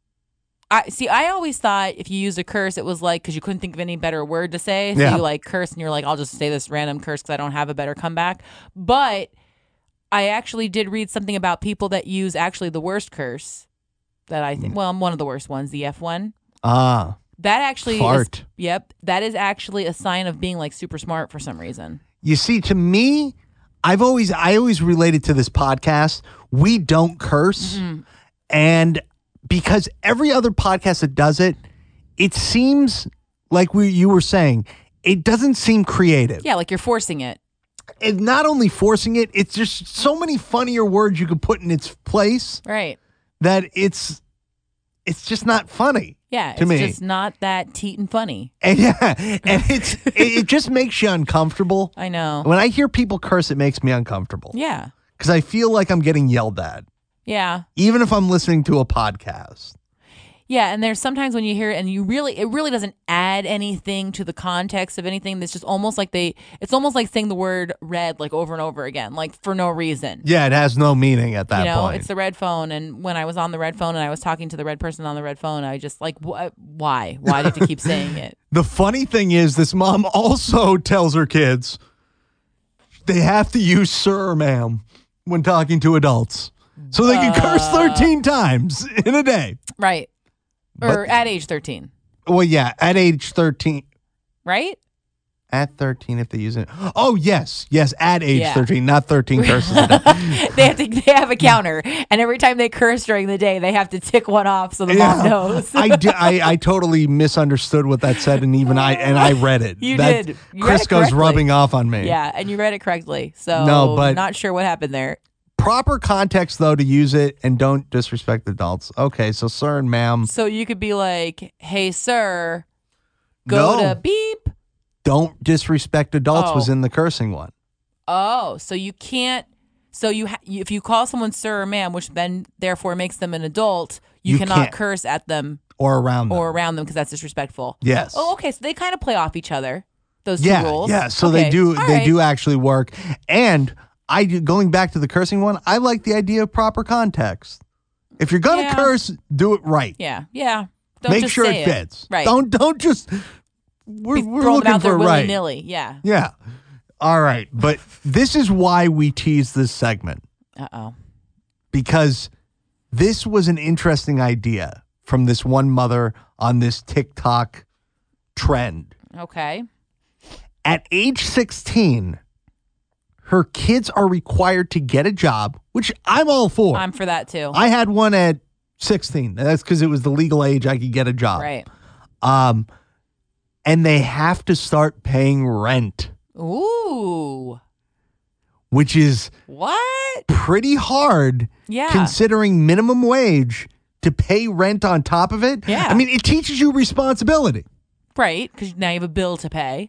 H: I see. I always thought if you used a curse, it was like because you couldn't think of any better word to say, so
I: yeah.
H: you like curse, and you're like, I'll just say this random curse because I don't have a better comeback. But I actually did read something about people that use actually the worst curse that I think. Well, one of the worst ones, the F one.
I: Ah,
H: that actually.
I: fart.
H: Is, yep, that is actually a sign of being like super smart for some reason.
I: You see, to me, I've always I always related to this podcast. We don't curse, mm-hmm. and because every other podcast that does it, it seems like we you were saying, it doesn't seem creative.
H: Yeah, like you're forcing it.
I: And not only forcing it, it's just so many funnier words you could put in its place.
H: Right.
I: That it's it's just not funny.
H: Yeah,
I: to
H: it's
I: me.
H: just not that teat and funny.
I: And yeah, and it's it, it just makes you uncomfortable.
H: I know.
I: When I hear people curse, it makes me uncomfortable.
H: Yeah.
I: Because I feel like I'm getting yelled at.
H: Yeah.
I: Even if I'm listening to a podcast.
H: Yeah, and there's sometimes when you hear it and you really, it really doesn't add anything to the context of anything. It's just almost like they, it's almost like saying the word red like over and over again, like for no reason.
I: Yeah, it has no meaning at that
H: you know,
I: point.
H: It's the red phone. And when I was on the red phone and I was talking to the red person on the red phone, I just like, wh- why? Why did you keep saying it?
I: The funny thing is this mom also tells her kids they have to use sir or ma'am when talking to adults. So they can uh, curse thirteen times in a day.
H: Right. Or but, at age thirteen.
I: Well, yeah, at age thirteen.
H: Right?
I: At thirteen, if they use it. Oh, yes. Yes, at age
H: yeah.
I: thirteen, not thirteen curses.
H: they have to. They have a counter. And every time they curse during the day, they have to tick one off so the yeah. mom knows.
I: I, di- I, I totally misunderstood what that said, and even I and I read it.
H: You
I: that,
H: did. You
I: Crisco's rubbing off on me.
H: Yeah, and you read it correctly. So
I: no, but
H: not sure what happened there.
I: Proper context, though, to use it and don't disrespect adults. Okay, so sir and ma'am.
H: So you could be like, hey, sir, go
I: no.
H: to beep.
I: Don't disrespect adults
H: oh.
I: was in the cursing one.
H: Oh, so you can't. So you, ha- if you call someone sir or ma'am, which then therefore makes them an adult, you, you cannot can't. curse at them.
I: Or around them.
H: Or around them because that's disrespectful.
I: Yes.
H: Oh, okay, so they kind of play off each other, those two
I: yeah,
H: rules.
I: Yeah, so
H: okay.
I: they do.
H: All
I: they
H: right.
I: do actually work. And I do, going back to the cursing one, I like the idea of proper context. If you're gonna
H: yeah.
I: curse, do it right.
H: Yeah, yeah. Don't
I: Make
H: just
I: sure
H: say
I: it fits.
H: It. Right.
I: Don't don't just. We're,
H: Be
I: we're
H: throwing
I: looking
H: them out
I: for
H: there
I: right.
H: willy-nilly. Yeah.
I: Yeah. All right, but this is why we tease this segment.
H: Uh-oh.
I: Because this was an interesting idea from this one mother on this TikTok trend.
H: Okay.
I: At age sixteen, her kids are required to get a job, which I'm all for.
H: I'm for that too.
I: I had one at sixteen. That's because it was the legal age I could get a job.
H: Right.
I: Um, and they have to start paying rent,
H: Ooh.
I: which is
H: What?
I: pretty hard
H: Yeah.
I: considering minimum wage to pay rent on top of it.
H: Yeah.
I: I mean, it teaches you responsibility,
H: Right, because now you have a bill to pay.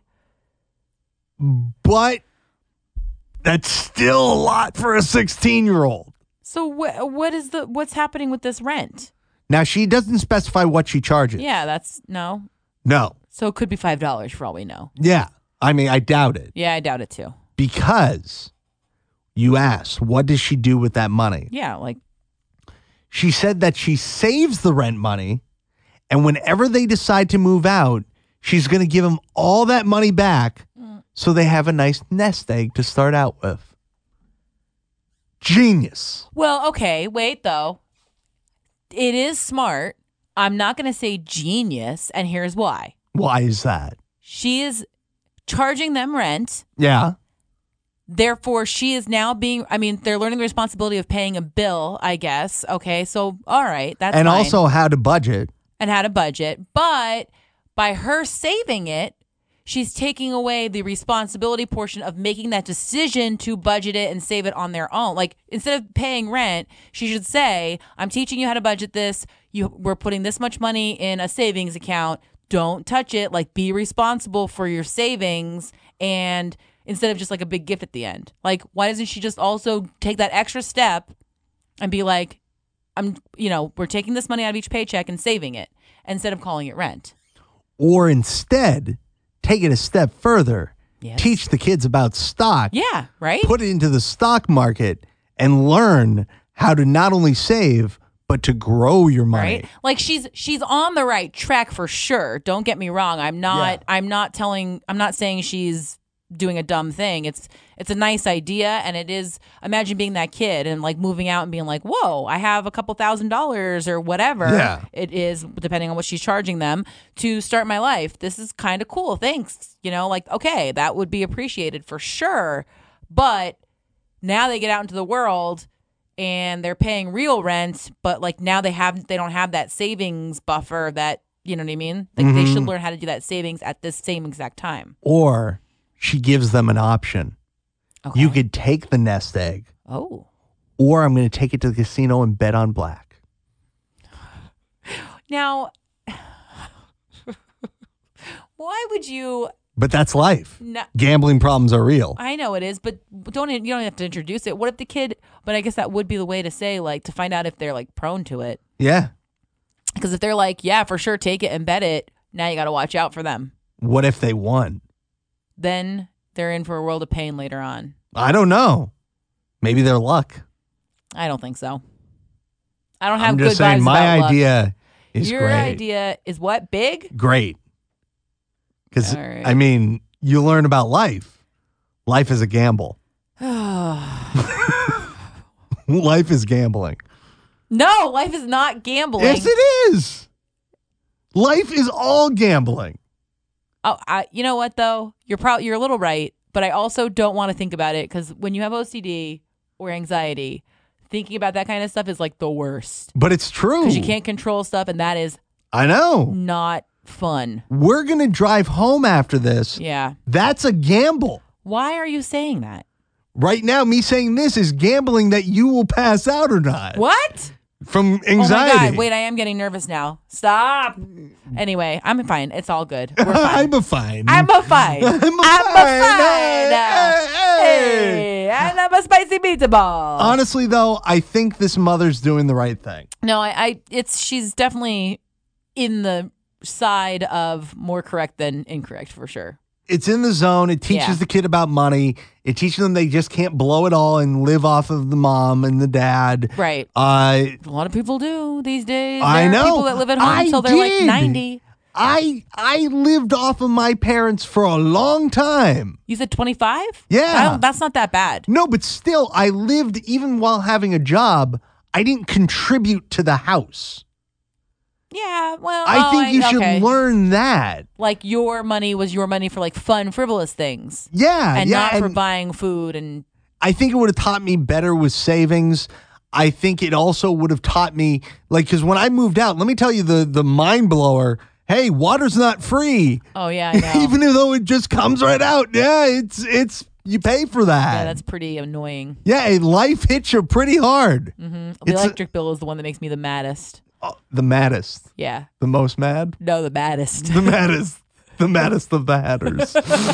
I: but that's still a lot for a sixteen-year-old.
H: So wh- what is the what's happening with this rent?
I: Now, she doesn't specify what she charges.
H: Yeah, that's no.
I: No.
H: So it could be five dollars for all we know.
I: Yeah. I mean, I doubt it.
H: Yeah, I doubt it too.
I: Because you asked, what does she do with that money?
H: Yeah, like
I: She said that she saves the rent money, and whenever they decide to move out, she's going to give them all that money back so they have a nice nest egg to start out with. Genius.
H: well, okay, wait though. It is smart. I'm not going to say genius, and here's why.
I: Why is that?
H: She is charging them rent.
I: Yeah.
H: Therefore, she is now being, I mean, they're learning the responsibility of paying a bill, I guess. Okay, so all right, that's
I: And
H: fine.
I: also how to budget.
H: And how to budget. But by her saving it, she's taking away the responsibility portion of making that decision to budget it and save it on their own. Like, instead of paying rent, she should say, I'm teaching you how to budget this. You, we're putting this much money in a savings account. Don't touch it. Like, be responsible for your savings. And instead of just like a big gift at the end. Like, why doesn't she just also take that extra step and be like, I'm, you know, we're taking this money out of each paycheck and saving it instead of calling it rent.
I: Or instead, take it a step further.
H: Yes.
I: Teach the kids about stock.
H: Yeah, right?
I: Put it into the stock market and learn how to not only save, but to grow your money.
H: Right? Like she's she's on the right track for sure. Don't get me wrong. I'm not
I: Yeah.
H: I'm not telling I'm not saying she's doing a dumb thing. It's it's a nice idea, and it is, imagine being that kid and like moving out and being like, whoa, I have a couple thousand dollars or whatever
I: Yeah.
H: it is, depending on what she's charging them to start my life. This is kind of cool. Thanks. You know, like, okay, that would be appreciated for sure. But now they get out into the world and they're paying real rent, but like now they have they don't have that savings buffer that, you know what I mean? Like they should learn how to do that savings at this same exact time.
I: Or she gives them an option.
H: Okay.
I: You could take the nest egg,
H: Oh.
I: or I'm going to take it to the casino and bet on black.
H: Now, why would you?
I: But that's life.
H: No,
I: Gambling problems are real.
H: I know it is, but don't you don't have to introduce it. What if the kid? But I guess that would be the way to say, like, to find out if they're like prone to it.
I: Yeah.
H: Because if they're like, yeah, for sure, take it and bet it. Now you got to watch out for them.
I: What if they won?
H: Then they're in for a world of pain later on.
I: I don't know. Maybe their luck.
H: I don't think so. I don't have
I: I'm
H: good
I: just saying
H: vibes
I: my
H: about luck.
I: idea is
H: Your
I: great.
H: idea is what? Big?
I: Great. Because,
H: All right.
I: I mean, you learn about life. Life is a gamble. Life is gambling.
H: No, life is not gambling.
I: Yes, it is. Life is all gambling.
H: Oh, I, you know what though? You're probably you're a little right, but I also don't want to think about it because when you have O C D or anxiety, thinking about that kind of stuff is like the worst
I: But it's true.
H: because you can't control stuff, and that is
I: I know.
H: not fun.
I: We're going to drive home after this.
H: Yeah.
I: That's a gamble.
H: Why are you saying that?
I: Right now, me saying this is gambling that you will pass out or not.
H: What?
I: From
H: Oh my
I: anxiety.
H: God! Wait, I am getting nervous now. Stop. Anyway, I'm fine. It's all good. We're fine.
I: I'm a fine.
H: I'm a fine.
I: I'm a
H: I'm a
I: fine.
H: fine.
I: Hey, hey.
H: Hey, and I'm a spicy meatball.
I: Honestly, though, I think this mother's doing the right thing.
H: No, I, I, it's she's definitely in the side of more correct than incorrect for sure.
I: It's in the zone. It teaches
H: Yeah.
I: the kid about money. It teaches them they just can't blow it all and live off of the mom and the dad.
H: Right.
I: Uh,
H: A lot of people do these days.
I: I
H: There are
I: know.
H: people that live at home
I: I
H: until they're like
I: did.
H: ninety.
I: I I lived off of my parents for a long time.
H: You said twenty-five?
I: Yeah.
H: That's not that bad.
I: No, but still, I lived even while having a job. I didn't contribute to the house.
H: Yeah, well,
I: I
H: oh,
I: think you should
H: okay.
I: learn that.
H: Like your money was your money for like fun, frivolous things.
I: Yeah,
H: and
I: yeah,
H: not for
I: and
H: buying food and.
I: I think it would have taught me better with savings. I think it also would have taught me, like, because when I moved out, let me tell you the the mind blower. Hey, water's not free.
H: Oh yeah, I know.
I: Even though it just comes right out. Yeah, it's it's you pay for that.
H: Yeah, that's pretty annoying.
I: Yeah, life hits you pretty hard.
H: Mm-hmm. The
I: It's
H: electric bill is the one that makes me the maddest.
I: A, oh, the maddest.
H: Yeah.
I: The most mad?
H: No, the maddest.
I: The maddest. The maddest of the hatters.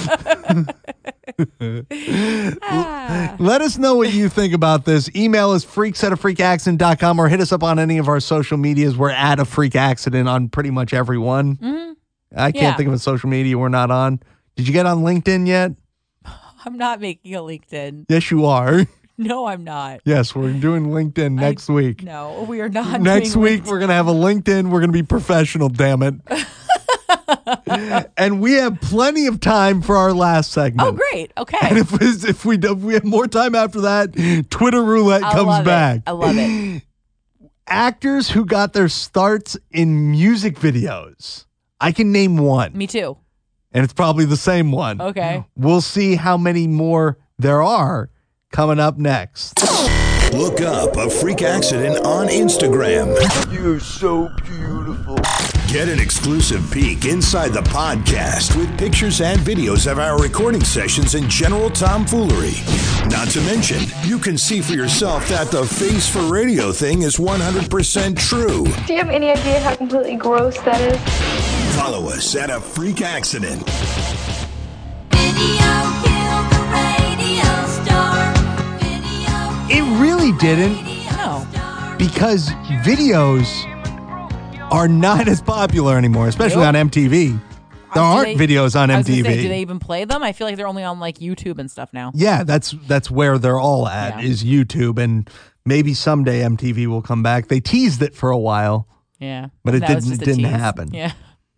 H: ah.
I: Let us know what you think about this. Email us freaks at a freak accident dot com or hit us up on any of our social medias. We're at a freak accident on pretty much every one.
H: Mm-hmm.
I: I can't
H: Yeah.
I: think of a social media we're not on. Did you get on LinkedIn yet?
H: I'm not making a LinkedIn.
I: Yes, you are.
H: No, I'm not.
I: Yes, we're doing LinkedIn next week.
H: No, we are not.
I: Next
H: doing
I: week,
H: LinkedIn.
I: we're going to have a LinkedIn. We're going to be professional, damn it. And we have plenty of time for our last segment.
H: Oh, great. Okay.
I: And if, we- if, we, if we have more time after that, Twitter roulette
H: I
I: comes
H: love
I: back.
H: It. I love it.
I: Actors who got their starts in music videos. I can name one.
H: Me too.
I: And it's probably the same one.
H: Okay.
I: We'll see how many more there are coming up next.
F: Look up A Freak Accident on Instagram.
B: You're so beautiful.
F: Get an exclusive peek inside the podcast with pictures and videos of our recording sessions and general tomfoolery. Not to mention, you can see for yourself that the face for radio thing is one hundred percent true.
E: Do you have any idea how completely gross that is?
F: Follow us at A Freak Accident.
I: It really didn't,
H: No.
I: because videos are not as popular anymore, especially
H: Nope.
I: on M T V. There
H: Do
I: aren't
H: they-
I: videos on
H: I was gonna
I: M T V.
H: say, do they even play them? I feel like they're only on like YouTube and stuff now.
I: Yeah, that's that's where they're all at,
H: Yeah.
I: is YouTube, and maybe someday M T V will come back. They teased it for a while,
H: Yeah.
I: but it
H: That was
I: didn't
H: just a
I: didn't
H: tease.
I: happen.
H: Yeah.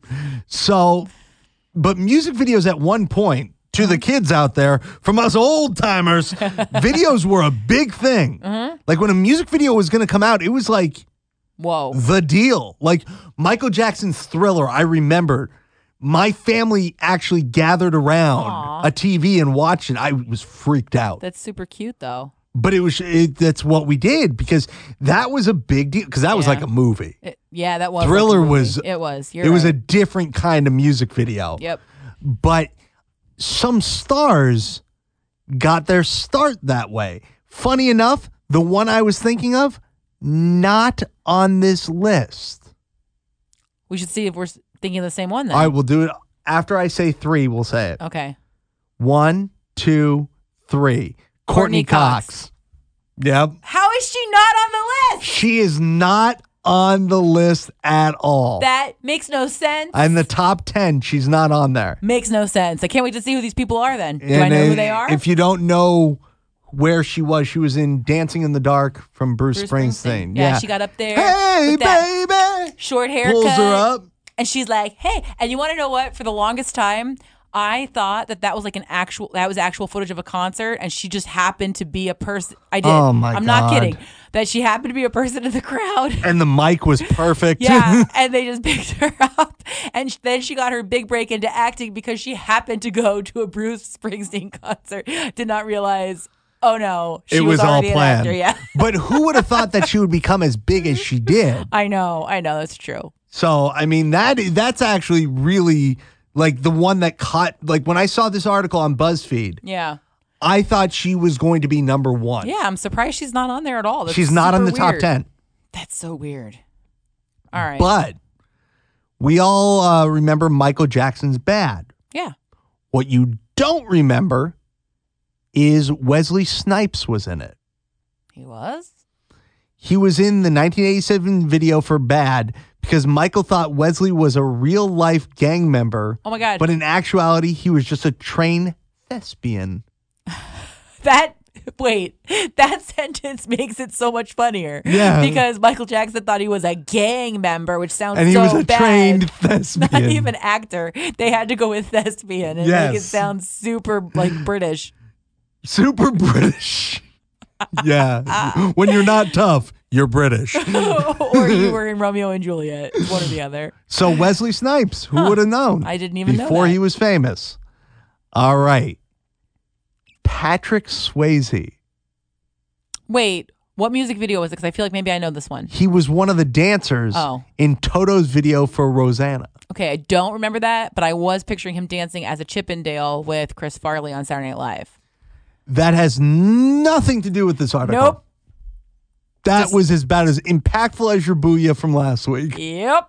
I: So, but music videos at one point, to the kids out there, from us old timers, videos were a big thing.
H: Mm-hmm.
I: Like when a music video was going to come out, it was like
H: Whoa.
I: the deal. Like Michael Jackson's Thriller, I remember my family actually gathered around
H: Aw.
I: a T V and watched it. I was freaked out.
H: That's super cute though.
I: But it was it, that's what we did, because that was a big deal, because that was
H: Yeah.
I: like a movie.
H: It, yeah, that was.
I: Thriller
H: like a movie.
I: was
H: It was. You're
I: it was a
H: right.
I: different kind of music video.
H: Yep.
I: But some stars got their start that way. Funny enough, the one I was thinking of, not on this list.
H: We should see if we're s- thinking of the same one then.
I: All right, we'll do it after I say three. We'll say it.
H: Okay.
I: One, two, three. Courtney,
H: Courtney
I: Cox.
H: Cox.
I: Yep.
H: How is she not on the list?
I: She is not on the list at all.
H: That makes no sense.
I: In the top ten, she's not on there.
H: Makes no sense. I can't wait to see who these people are then. Do I
I: And,
H: know
I: uh,
H: who they are?
I: If you don't know where she was, she was in Dancing in the Dark from Bruce,
H: Bruce
I: Springsteen.
H: Yeah, she got up there.
I: Hey,
H: with that
I: baby.
H: short haircut.
I: Pulls her up.
H: And she's like, hey, and you want to know what? For the longest time, I thought that that was like an actual, that was actual footage of a concert, and she just happened to be a person. I did.
I: Oh, my
H: I'm not
I: God.
H: kidding. That she happened to be a person in the crowd.
I: And the mic was perfect.
H: Yeah, and they just picked her up, and sh- then she got her big break into acting because she happened to go to a Bruce Springsteen concert. Did not realize, oh no, she
I: it was, all
H: already an
I: planned.
H: actor, yeah,
I: But who would have thought that she would become as big as she did?
H: I know, I know, that's true.
I: So, I mean, that that's actually really like the one that caught, like when I saw this article on BuzzFeed,
H: Yeah,
I: I thought she was going to be number one.
H: yeah, I'm surprised she's not on there at all. That's
I: She's not on the
H: super
I: top
H: weird.
I: ten.
H: That's so weird. All right,
I: But we all uh, remember Michael Jackson's Bad.
H: yeah,
I: What you don't remember is Wesley Snipes was in it.
H: he was.
I: He was in the nineteen eighty-seven video for Bad because Michael thought Wesley was a real life gang member.
H: Oh my God.
I: But in actuality, he was just a trained thespian.
H: That Wait, that sentence makes it so much funnier.
I: Yeah.
H: Because Michael Jackson thought he was a gang member, which sounds
I: And he
H: so
I: was a
H: bad.
I: trained thespian.
H: Not even actor. They had to go with thespian and make it
I: Yes.
H: sound super like British.
I: Super British. Yeah. When you're not tough, you're British.
H: Or you were in Romeo and Juliet. It's one or the other.
I: So Wesley Snipes, who would have known?
H: I didn't even know
I: Before
H: that.
I: he was famous. All right. Patrick Swayze.
H: Wait, what music video was it? Because I feel like maybe I know this one.
I: He was one of the dancers
H: Oh.
I: in Toto's video for Rosanna.
H: Okay, I don't remember that, but I was picturing him dancing as a Chippendale with Chris Farley on Saturday Night Live.
I: That has nothing to do with this article.
H: Nope.
I: That
H: Just-
I: was about as impactful as your booyah from last week.
H: Yep.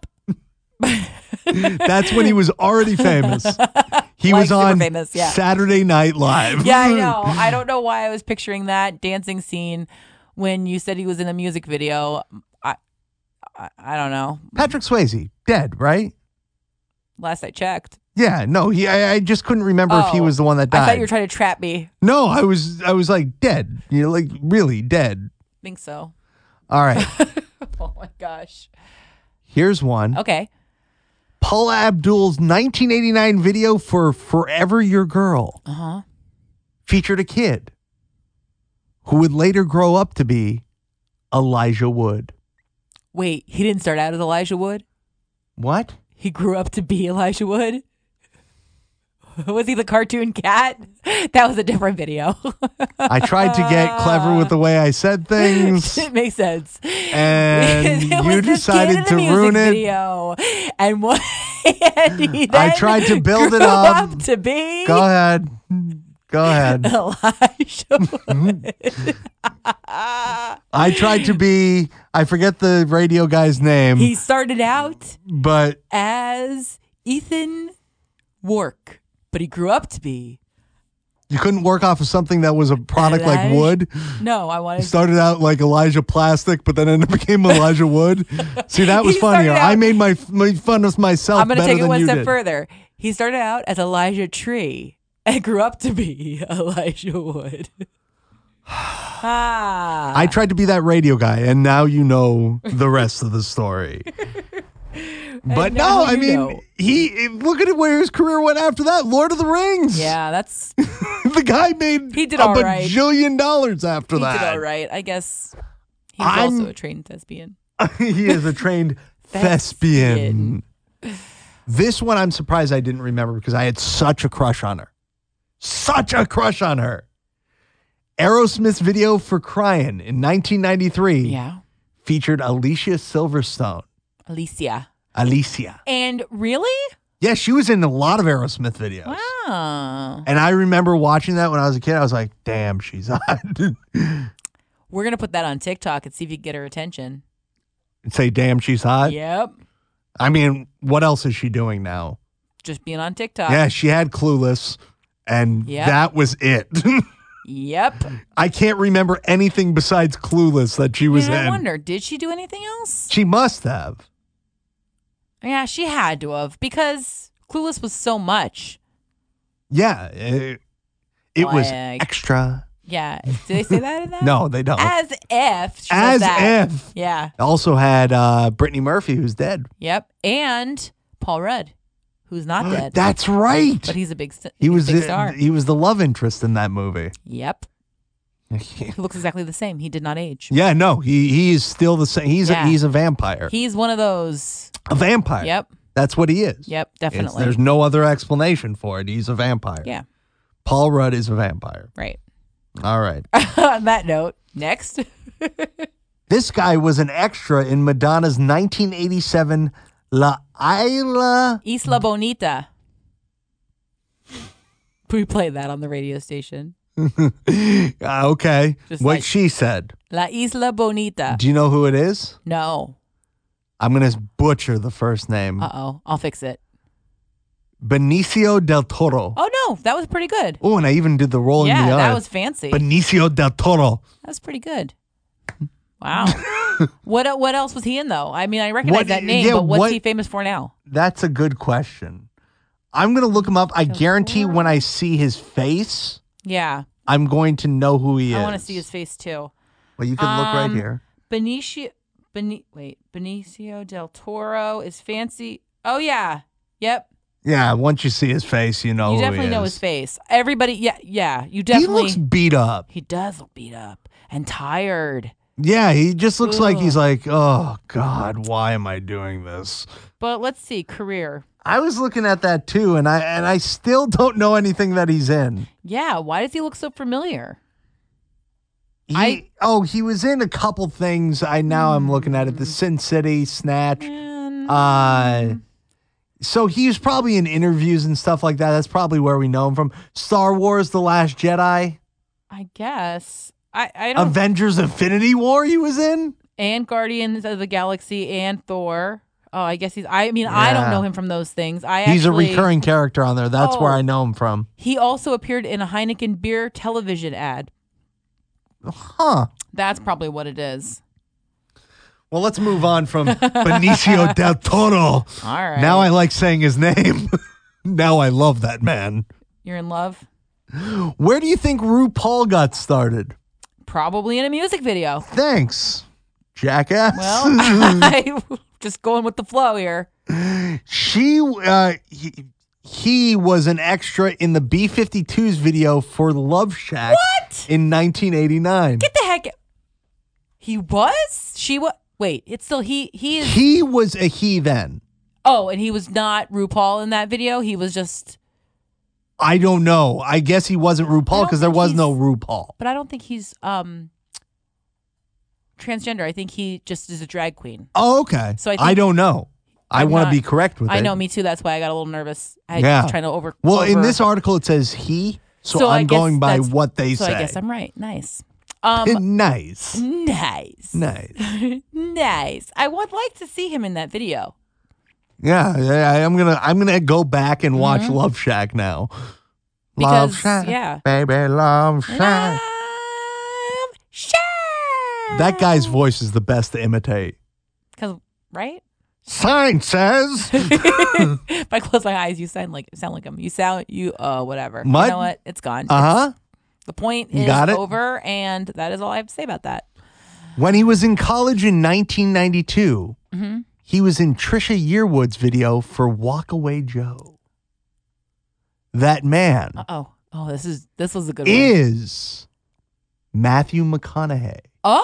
I: That's when he was already famous. He
H: Like
I: was
H: super
I: on
H: famous, yeah.
I: Saturday Night Live.
H: Yeah, I know. I don't know why I was picturing that dancing scene when you said he was in a music video. I, I, I don't know.
I: Patrick Swayze, dead, right?
H: Last I checked.
I: Yeah, no, he. I, I just couldn't remember if he
H: Oh,
I: was the one that died.
H: I thought you were trying to trap me.
I: No, I was. I was like dead. You know, like really dead.
H: I think so.
I: All right.
H: Oh my gosh.
I: Here's one.
H: Okay.
I: Paula Abdul's nineteen eighty-nine video for "Forever Your Girl"
H: Uh-huh.
I: featured a kid who would later grow up to be Elijah Wood.
H: Wait, he didn't start out as Elijah Wood?
I: What?
H: He grew up to be Elijah Wood? Was he the cartoon cat? That was a different video.
I: I tried to get clever with the way I said things,
H: It makes sense.
I: and
H: It was
I: you
H: this kid in
I: decided
H: the
I: to
H: music
I: ruin it.
H: Video. And what and he
I: I
H: then
I: tried to build it
H: grew
I: up.
H: to be
I: Go ahead. Go ahead.
H: Elijah Wood.
I: I tried to be, I forget the radio guy's name,
H: He started out
I: but
H: as Ethan Wark, but he grew up to be
I: you couldn't work off of something that was a product like
H: Elijah-
I: wood.
H: No, I
I: He
H: wanted
I: started out like Elijah Plastic, but then ended up became Elijah Wood. See, that was
H: He
I: funnier.
H: started out-
I: I made my made fun of myself
H: I'm going to
I: better
H: take it
I: than
H: one
I: you
H: step
I: did.
H: further. He started out as Elijah Tree and grew up to be Elijah Wood. ah.
I: I tried to be that radio guy, and now you know the rest of the story. But
H: now
I: no, I
H: you
I: mean,
H: know.
I: he look at where his career went after that. Lord of the Rings.
H: Yeah, that's
I: The guy made
H: He did
I: a
H: all right.
I: bajillion dollars after
H: he
I: that.
H: did all right. I guess he's
I: I'm-
H: also a trained thespian.
I: He is a trained thespian. This one I'm surprised I didn't remember because I had such a crush on her. Such a crush on her. Aerosmith's video for Crying in nineteen ninety-three
H: Yeah.
I: featured Alicia Silverstone.
H: Alicia.
I: Alicia.
H: And really?
I: Yeah, she was in a lot of Aerosmith videos.
H: Wow.
I: And I remember watching that when I was a kid. I was like, damn, she's hot.
H: We're going to put that on TikTok and see if you can get her attention.
I: Say, damn, she's hot.
H: Yep.
I: I mean, what else is she doing now?
H: Just being on TikTok.
I: Yeah, she had Clueless, and
H: Yep.
I: that was it.
H: Yep.
I: I can't remember anything besides Clueless that she was
H: And I
I: in.
H: wonder, did she do anything else?
I: She must have.
H: Yeah, she had to have because Clueless was so much.
I: Yeah, it, it was
H: Like-
I: extra.
H: Yeah. Did they say that in that?
I: No, they don't.
H: As if. She
I: As
H: says that.
I: if.
H: Yeah.
I: Also had uh, Brittany Murphy, who's dead.
H: Yep. And Paul Rudd, who's not dead.
I: That's right.
H: But he's a big, st-
I: he
H: he's
I: was
H: a big
I: the-
H: star.
I: he was the love interest in that movie.
H: Yep. He looks exactly the same. He did not age.
I: Yeah, no, he he is still the same. He's
H: Yeah.
I: a, he's a vampire.
H: He's one of those.
I: a vampire.
H: Yep.
I: That's what he is.
H: Yep,
I: It's-
H: definitely.
I: there's no other explanation for it. He's a vampire.
H: Yeah.
I: Paul Rudd is a vampire.
H: Right.
I: All right.
H: On that note, next.
I: This guy was an extra in Madonna's nineteen eighty-seven La Isla.
H: Isla Bonita. We played that on the radio station.
I: Uh, okay.
H: Just
I: what
H: like-
I: she said.
H: La Isla Bonita.
I: Do you know who it is?
H: No.
I: I'm going to butcher the first name.
H: Uh oh. I'll fix it.
I: Benicio del Toro.
H: Oh, no. That was pretty good.
I: Oh, and I even did the roll
H: Yeah,
I: in the
H: that
I: R.
H: was fancy.
I: Benicio del Toro.
H: That was pretty good. Wow. what what else was he in, though? I mean, I recognize
I: What-
H: that name,
I: yeah,
H: but what's
I: what-
H: he famous for now?
I: That's a good question. I'm going to look him up. I guarantee when I see his face,
H: Yeah.
I: I'm going to know who he is.
H: I want to see his face too.
I: Well, you can look right
H: Um,
I: here.
H: Benicio, Beni, wait, Benicio del Toro is fancy. Oh yeah, yep.
I: Yeah, once you see his face, you know
H: You
I: who
H: definitely
I: he
H: know
I: is.
H: his face. Everybody, yeah, yeah. You definitely.
I: He looks beat up.
H: He does look beat up and tired.
I: Yeah, he just looks like he's
H: Ugh.
I: like, oh, God, why am I doing this?
H: But let's see, career.
I: I was looking at that too, and I and I still don't know anything that he's in.
H: Yeah, why does he look so familiar?
I: He,
H: I-
I: oh, he was in a couple things. I now I'm looking at it. The Sin City, Snatch.
H: Man.
I: Uh, so he's probably in interviews and stuff like that. That's probably where we know him from. Star Wars: The Last Jedi,
H: I guess. I, I don't.
I: Avengers: Infinity War. He was in.
H: and Guardians of the Galaxy and Thor. Oh, I guess he's. I mean, I don't
I: Yeah.
H: know him from those things. I
I: He's
H: actually,
I: a recurring character on there. That's
H: Oh.
I: where I know him from.
H: He also appeared in a Heineken beer television ad.
I: Huh.
H: That's probably what it is.
I: Well, let's move on from Benicio del Toro.
H: All right.
I: Now I like saying his name. Now I love that man.
H: You're in love?
I: Where do you think RuPaul got started?
H: Probably in a music video.
I: Thanks, jackass.
H: Well, I just going with the flow here.
I: she, uh, he, he was an extra in the B fifty-two's video for Love Shack.
H: What?
I: In nineteen eighty-nine.
H: Get the heck. He was? She was? Wait, it's still he. He is.
I: He was a he then.
H: Oh, and he was not RuPaul in that video. He was just.
I: I don't know. I guess he wasn't
H: I
I: RuPaul
H: don't
I: because there
H: think
I: was
H: he's-
I: no RuPaul.
H: But I don't think he's um transgender. I think he just is a drag queen.
I: Oh, okay.
H: So I
I: I,
H: think-
I: don't know. I
H: I'm
I: want to
H: not-
I: be correct with it.
H: I know, me too. That's why I got a little nervous. I
I: Yeah.
H: was trying to over.
I: Well, in
H: over-
I: this article, it says he, so,
H: So I
I: I'm
H: guess
I: going by
H: that's-
I: what they
H: so
I: say.
H: I guess I'm right. Nice. Um,
I: nice.
H: nice.
I: Nice.
H: Nice. I would like to see him in that video.
I: Yeah, yeah, I'm gonna I'm gonna go back and watch Love Shack now. Love
H: Mm-hmm. Because,
I: Shack,
H: yeah.
I: baby, Love Shack.
H: Love Shack.
I: That guy's voice is the best to imitate.
H: Because right?
I: Sign says.
H: If I close my eyes, you sound like sound like him. You sound you uh whatever.
I: What?
H: You know what? It's gone.
I: Uh huh.
H: The point
I: You
H: is
I: got it?
H: over, and that is all I have to say about that.
I: When he was in college in nineteen ninety-two,
H: Mm-hmm.
I: he was in Trisha Yearwood's video for Walk Away Joe. That man
H: Uh oh. Oh, this is this was a good one.
I: is Matthew McConaughey.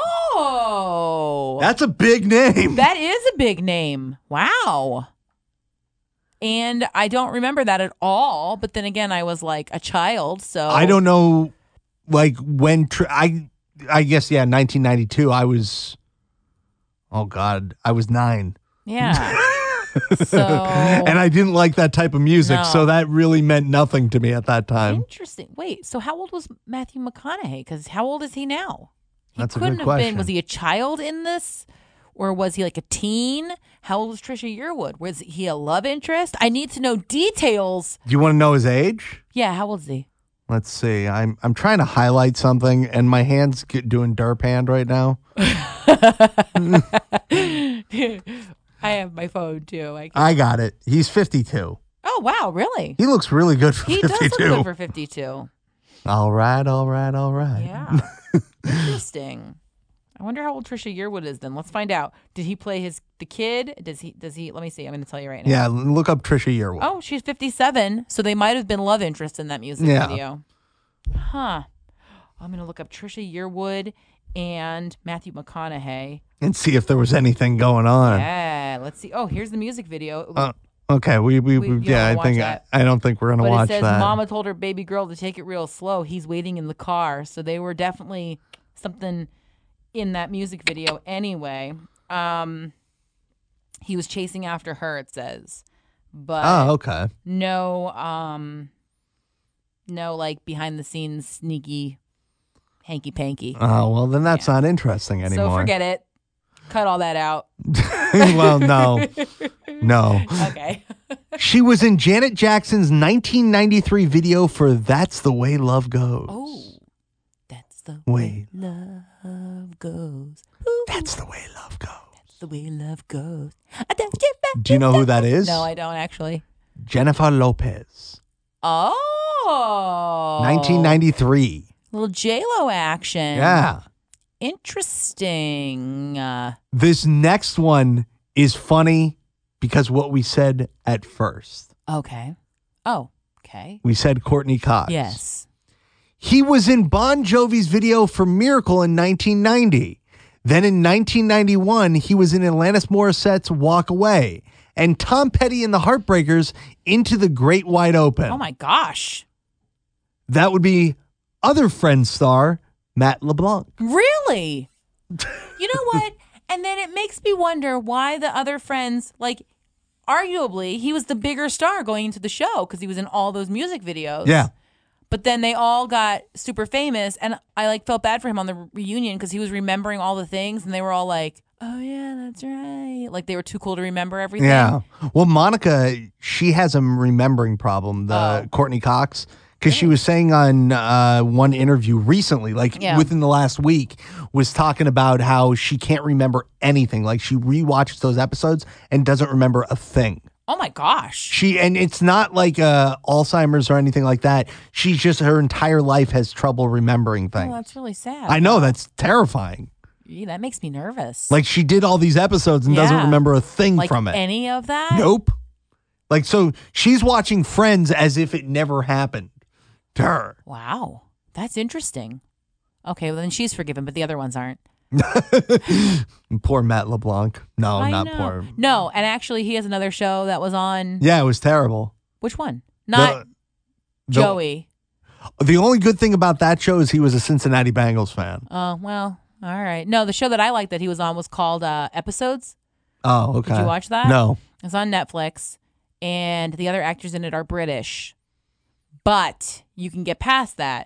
H: Oh,
I: That's a big name.
H: that is a big name. Wow. And I don't remember that at all. But then again, I was like a child, so
I: I don't know, like when tr- I, I guess yeah, nineteen ninety-two. I was, oh God, I was nine,
H: Yeah. So
I: and I didn't like that type of music,
H: No.
I: so that really meant nothing to me at that time.
H: interesting. Wait, so how old was Matthew McConaughey? Because how old is he now? He
I: That's a
H: couldn't
I: good
H: have been.
I: question.
H: Was he a child in this, or was he like a teen? How old was Trisha Yearwood? Was he a love interest? I need to know details.
I: Do you want to know his age?
H: Yeah, how old is he?
I: Let's see. I'm I'm trying to highlight something, and my hands get doing derp hand right now.
H: I have my phone too. I can-
I: I got it. He's fifty-two.
H: oh wow, really?
I: He looks really good for
H: He does
I: fifty-two.
H: look good for fifty-two.
I: All right, all right, all right.
H: Yeah, interesting. I wonder how old Trisha Yearwood is. Then let's find out. Did he play his the kid? Does he? Does he? Let me see. I'm going to tell you right now.
I: Yeah, look up Trisha Yearwood.
H: Oh, she's fifty-seven. So they might have been love interest in that music
I: Yeah.
H: video. Huh. I'm going to look up Trisha Yearwood and Matthew McConaughey.
I: And see if there was anything going on.
H: Yeah. Let's see. Oh, here's the music video. It was-
I: Uh, okay, we we,
H: We-
I: we
H: you
I: yeah,
H: don't
I: I
H: watch
I: think I,
H: that.
I: I don't think we're gonna
H: but
I: watch
H: it says
I: that.
H: Mama told her baby girl to take it real slow. He's waiting in the car. So they were definitely something in that music video anyway. Um, he was chasing after her, it says. But
I: Oh, okay.
H: no um no like behind the scenes sneaky hanky panky.
I: Oh well, then that's not interesting anymore.
H: So forget it. Cut all that out.
I: Well, no, no.
H: Okay.
I: She was in Janet Jackson's nineteen ninety-three video for "That's the Way Love Goes."
H: Oh, that's the
I: Way.
H: way love goes. Ooh,
I: That's the way love goes.
H: that's the way love goes. I don't get back.
I: Do you know who that is?
H: No, I don't actually.
I: Jennifer Lopez.
H: Oh.
I: nineteen ninety-three.
H: little J-Lo action.
I: Yeah.
H: Interesting. Uh,
I: This next one is funny because what we said at first.
H: okay. Oh, okay.
I: We said Courtney Cox.
H: Yes.
I: He was in Bon Jovi's video for Miracle in nineteen ninety. Then in nineteen ninety-one, he was in Alanis Morissette's Walk Away. And Tom Petty and the Heartbreakers Into the Great Wide Open.
H: Oh, my gosh.
I: That would be other Friends star Matt LeBlanc.
H: Really? You know what? And then it makes me wonder why the other friends, like, arguably, he was the bigger star going into the show because he was in all those music videos.
I: Yeah.
H: But then they all got super famous, and I like felt bad for him on the reunion because he was remembering all the things, and they were all like, "Oh yeah, that's right." Like they were too cool to remember everything.
I: Yeah. Well, Monica, she has a remembering problem, the
H: Oh.
I: Courtney Cox, because she was saying on uh, one interview recently, like
H: Yeah.
I: within the last week, was talking about how she can't remember anything. Like she rewatches those episodes and doesn't remember a thing.
H: Oh my gosh.
I: She and it's not like uh, Alzheimer's or anything like that. She's just her entire life has trouble remembering
H: Oh,
I: things.
H: that's really sad.
I: I know, that's terrifying.
H: Yeah, that makes me nervous.
I: Like she did all these episodes and doesn't
H: Yeah.
I: remember a thing
H: like
I: from it.
H: any of that?
I: Nope. Like so she's watching Friends as if it never happened to her.
H: Wow. That's interesting. Okay, well then she's forgiven, but the other ones aren't.
I: Poor Matt LeBlanc. No,
H: I
I: not
H: know.
I: poor.
H: No, and actually he has another show that was on.
I: Yeah, it was terrible.
H: Which one? Not
I: The- the-
H: Joey.
I: The only good thing about that show is he was a Cincinnati Bengals fan.
H: Oh, well, all right. No, the show that I liked that he was on was called uh, Episodes.
I: Oh, okay.
H: Did you watch that?
I: No.
H: It's on Netflix, and the other actors in it are British. But you can get past that.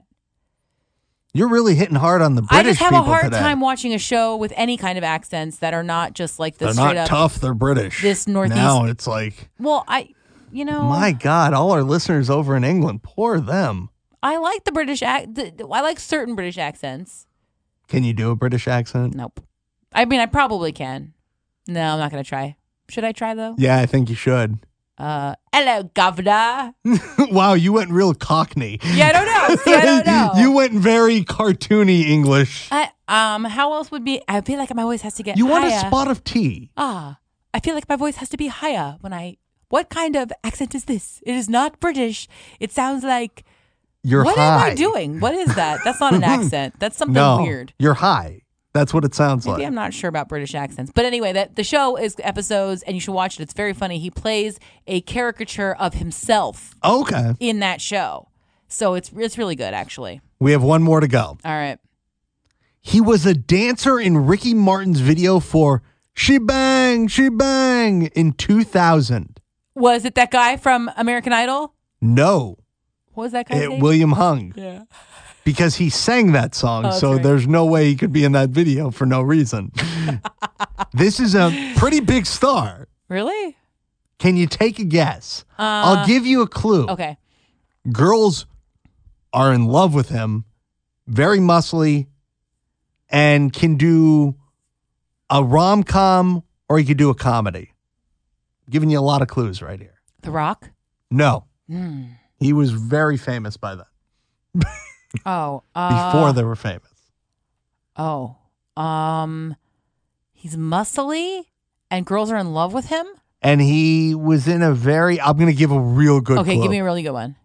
I: You're really hitting hard on the British
H: I just have a
I: people
H: hard
I: today.
H: time watching a show with any kind of accents that are not just like the
I: They're
H: straight
I: not
H: up.
I: tough, they're British.
H: This Northeast-
I: Now it's like,
H: Well, I, you know,
I: my God, all our listeners over in England, poor them.
H: I like the British act. The, I like certain British accents.
I: Can you do a British accent?
H: Nope. I mean, I probably can. No, I'm not gonna try. Should I try though?
I: Yeah, I think you should.
H: Uh, hello, governor.
I: Wow, you went real Cockney.
H: Yeah, I don't know. See, I don't know.
I: You went very cartoony English.
H: I, um, how else would be? I feel like my voice has to get.
I: You want
H: higher.
I: a spot of tea.
H: Ah, I feel like my voice has to be higher when I. What kind of accent is this? It is not British. It sounds like.
I: You're
H: what
I: high.
H: am I doing? What is that? That's not an accent. That's something
I: no,
H: weird.
I: You're high. That's what it sounds
H: Maybe
I: like.
H: I'm not sure about British accents. But anyway, that the show is episodes, and you should watch it. It's very funny. He plays a caricature of himself
I: Okay.
H: in that show. So it's it's really good, actually.
I: We have one more to go.
H: All right.
I: He was a dancer in Ricky Martin's video for She Bang, She Bang in two thousand.
H: Was it that guy from American Idol?
I: No,
H: What was that guy's
I: it,
H: name?
I: William Hung.
H: Yeah.
I: Because he sang that song,
H: Oh, that's
I: so
H: right.
I: there's no way he could be in that video for no reason. This is a pretty big star.
H: Really?
I: Can you take a guess?
H: Uh,
I: I'll give you a clue.
H: Okay.
I: Girls are in love with him, very muscly, and can do a rom-com or he could do a comedy. Giving you a lot of clues right here.
H: The Rock?
I: No.
H: Mm.
I: He was very famous by then.
H: Oh. Uh,
I: Before they were famous.
H: Oh. Um, he's muscly, and girls are in love with him?
I: And he was in a very, I'm going to give a real good
H: Okay,
I: clue.
H: give me a really good one.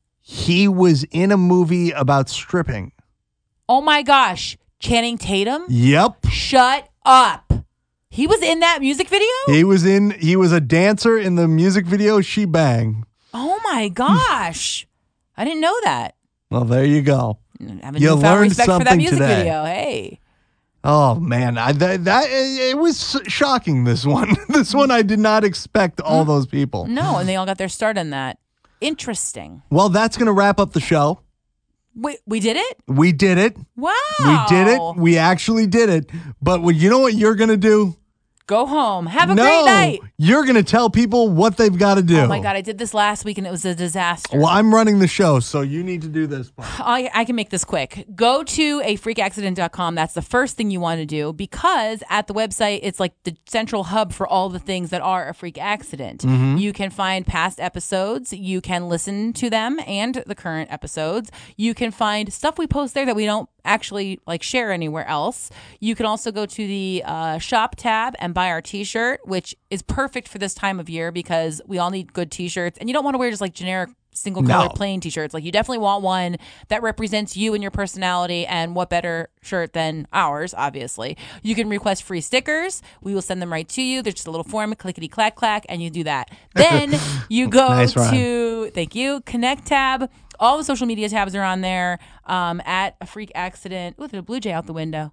I: He was in a movie about stripping.
H: Oh my gosh. Channing Tatum?
I: Yep.
H: Shut up. He was in that music video?
I: He was in, he was a dancer in the music video She Bang.
H: Oh my gosh. I didn't know that.
I: Well, there you go.
H: I have a
I: You
H: newfound
I: learned
H: respect for that
I: something
H: music
I: today.
H: video. Hey.
I: Oh man, I, that, that it was shocking. This one, this one, I did not expect all those people.
H: No, and they all got their start in that. Interesting.
I: Well, that's going to wrap up the show.
H: We, we did it?
I: We did it.
H: Wow.
I: We did it. We actually did it. But what, you know what you're going to do?
H: Go home. Have a
I: no,
H: great night.
I: You're going to tell people what they've got to do.
H: Oh my God, I did this last week and it was a disaster.
I: Well, I'm running the show, so you need to do this part.
H: I, I can make this quick. Go to a freak accident dot com. That's the first thing you want to do because at the website, it's like the central hub for all the things that are a freak accident.
I: Mm-hmm.
H: You can find past episodes. You can listen to them and the current episodes. You can find stuff we post there that we don't actually like share anywhere else. You can also go to the uh, shop tab and buy our t-shirt, which is perfect for this time of year because we all need good t-shirts and you don't want to wear just like generic single color
I: No.
H: plain t-shirts. Like you definitely want one that represents you and your personality, and what better shirt than ours, obviously. You can request free stickers. We will send them right to you. There's just a little form, clickety clack clack, and you do that. Then you go
I: Nice
H: to, thank you, Connect tab. All the social media tabs are on there um, at a freak accident. Ooh, there's a blue jay out the window.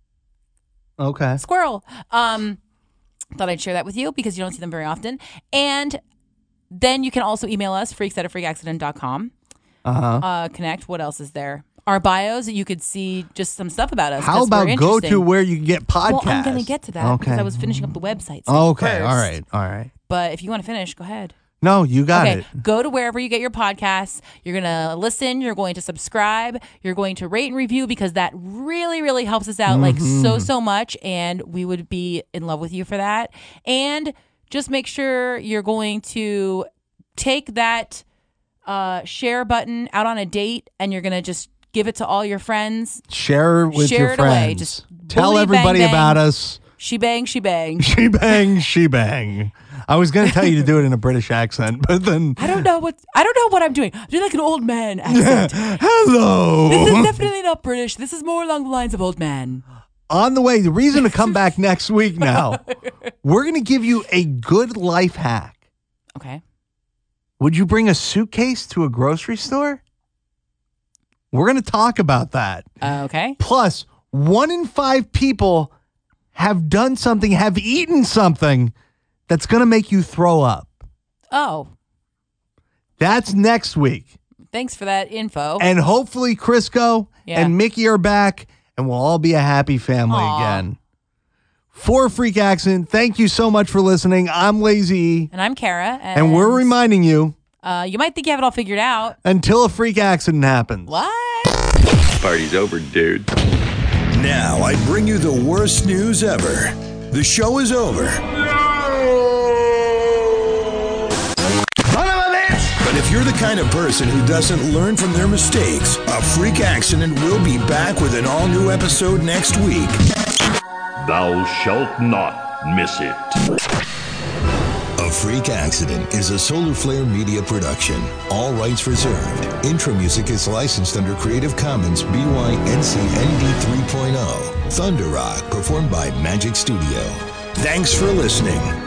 I: Okay.
H: Squirrel. Um, thought I'd share that with you because you don't see them very often. And then you can also email us, freaks at a freak accident dot com.
I: Uh-huh.
H: Uh, connect. What else is there? Our bios, you could see just some stuff about us.
I: How
H: 'cause we're
I: about go
H: interesting.
I: to where you can get podcasts?
H: Well, I'm going to get to that because
I: Okay.
H: I was finishing up the website. So
I: Okay.
H: first.
I: All right. All right.
H: But if you want to finish, go ahead.
I: No, you got
H: okay,
I: it.
H: go to wherever you get your podcasts. You're going to listen. You're going to subscribe. You're going to rate and review because that really, really helps us out like
I: Mm-hmm.
H: so, so much. And we would be in love with you for that. And just make sure you're going to take that uh, share button out on a date and you're going to just give it to all your friends.
I: Share it with
H: Share
I: your
H: it away.
I: friends.
H: Just
I: Tell
H: bully,
I: everybody
H: bang, bang.
I: about us.
H: She bang, she bang.
I: She bang, she bang. I was going to tell you to do it in a British accent, but then
H: I don't know what I don't know what I'm doing. I'm doing like an old man accent.
I: hello.
H: This is definitely not British. This is more along the lines of old man.
I: On the way, the reason to come back next week now, we're going to give you a good life hack.
H: Okay.
I: Would you bring a suitcase to a grocery store? We're going to talk about that.
H: Uh, okay.
I: Plus, one in five people have done something, have eaten something that's going to make you throw up.
H: Oh,
I: That's next week.
H: thanks for that info.
I: And hopefully Crisco
H: Yeah.
I: and Mickey are back and we'll all be a happy family
H: Aw.
I: again. For Freak Accident, thank you so much for listening. I'm Lazy E,
H: And I'm Kara. And,
I: and we're reminding you,
H: Uh, you might think you have it all figured out.
I: until a freak accident happens.
H: What?
J: Party's over, dude.
F: Now I bring you the worst news ever. The show is over. But if you're the kind of person who doesn't learn from their mistakes, A Freak Accident will be back with an all-new episode next week.
J: Thou shalt not miss it.
F: A Freak Accident is a Solar Flare Media production. All rights reserved. Intro music is licensed under Creative Commons B Y N C N D three point oh. Thunder Rock, performed by Magic Studio. Thanks for listening.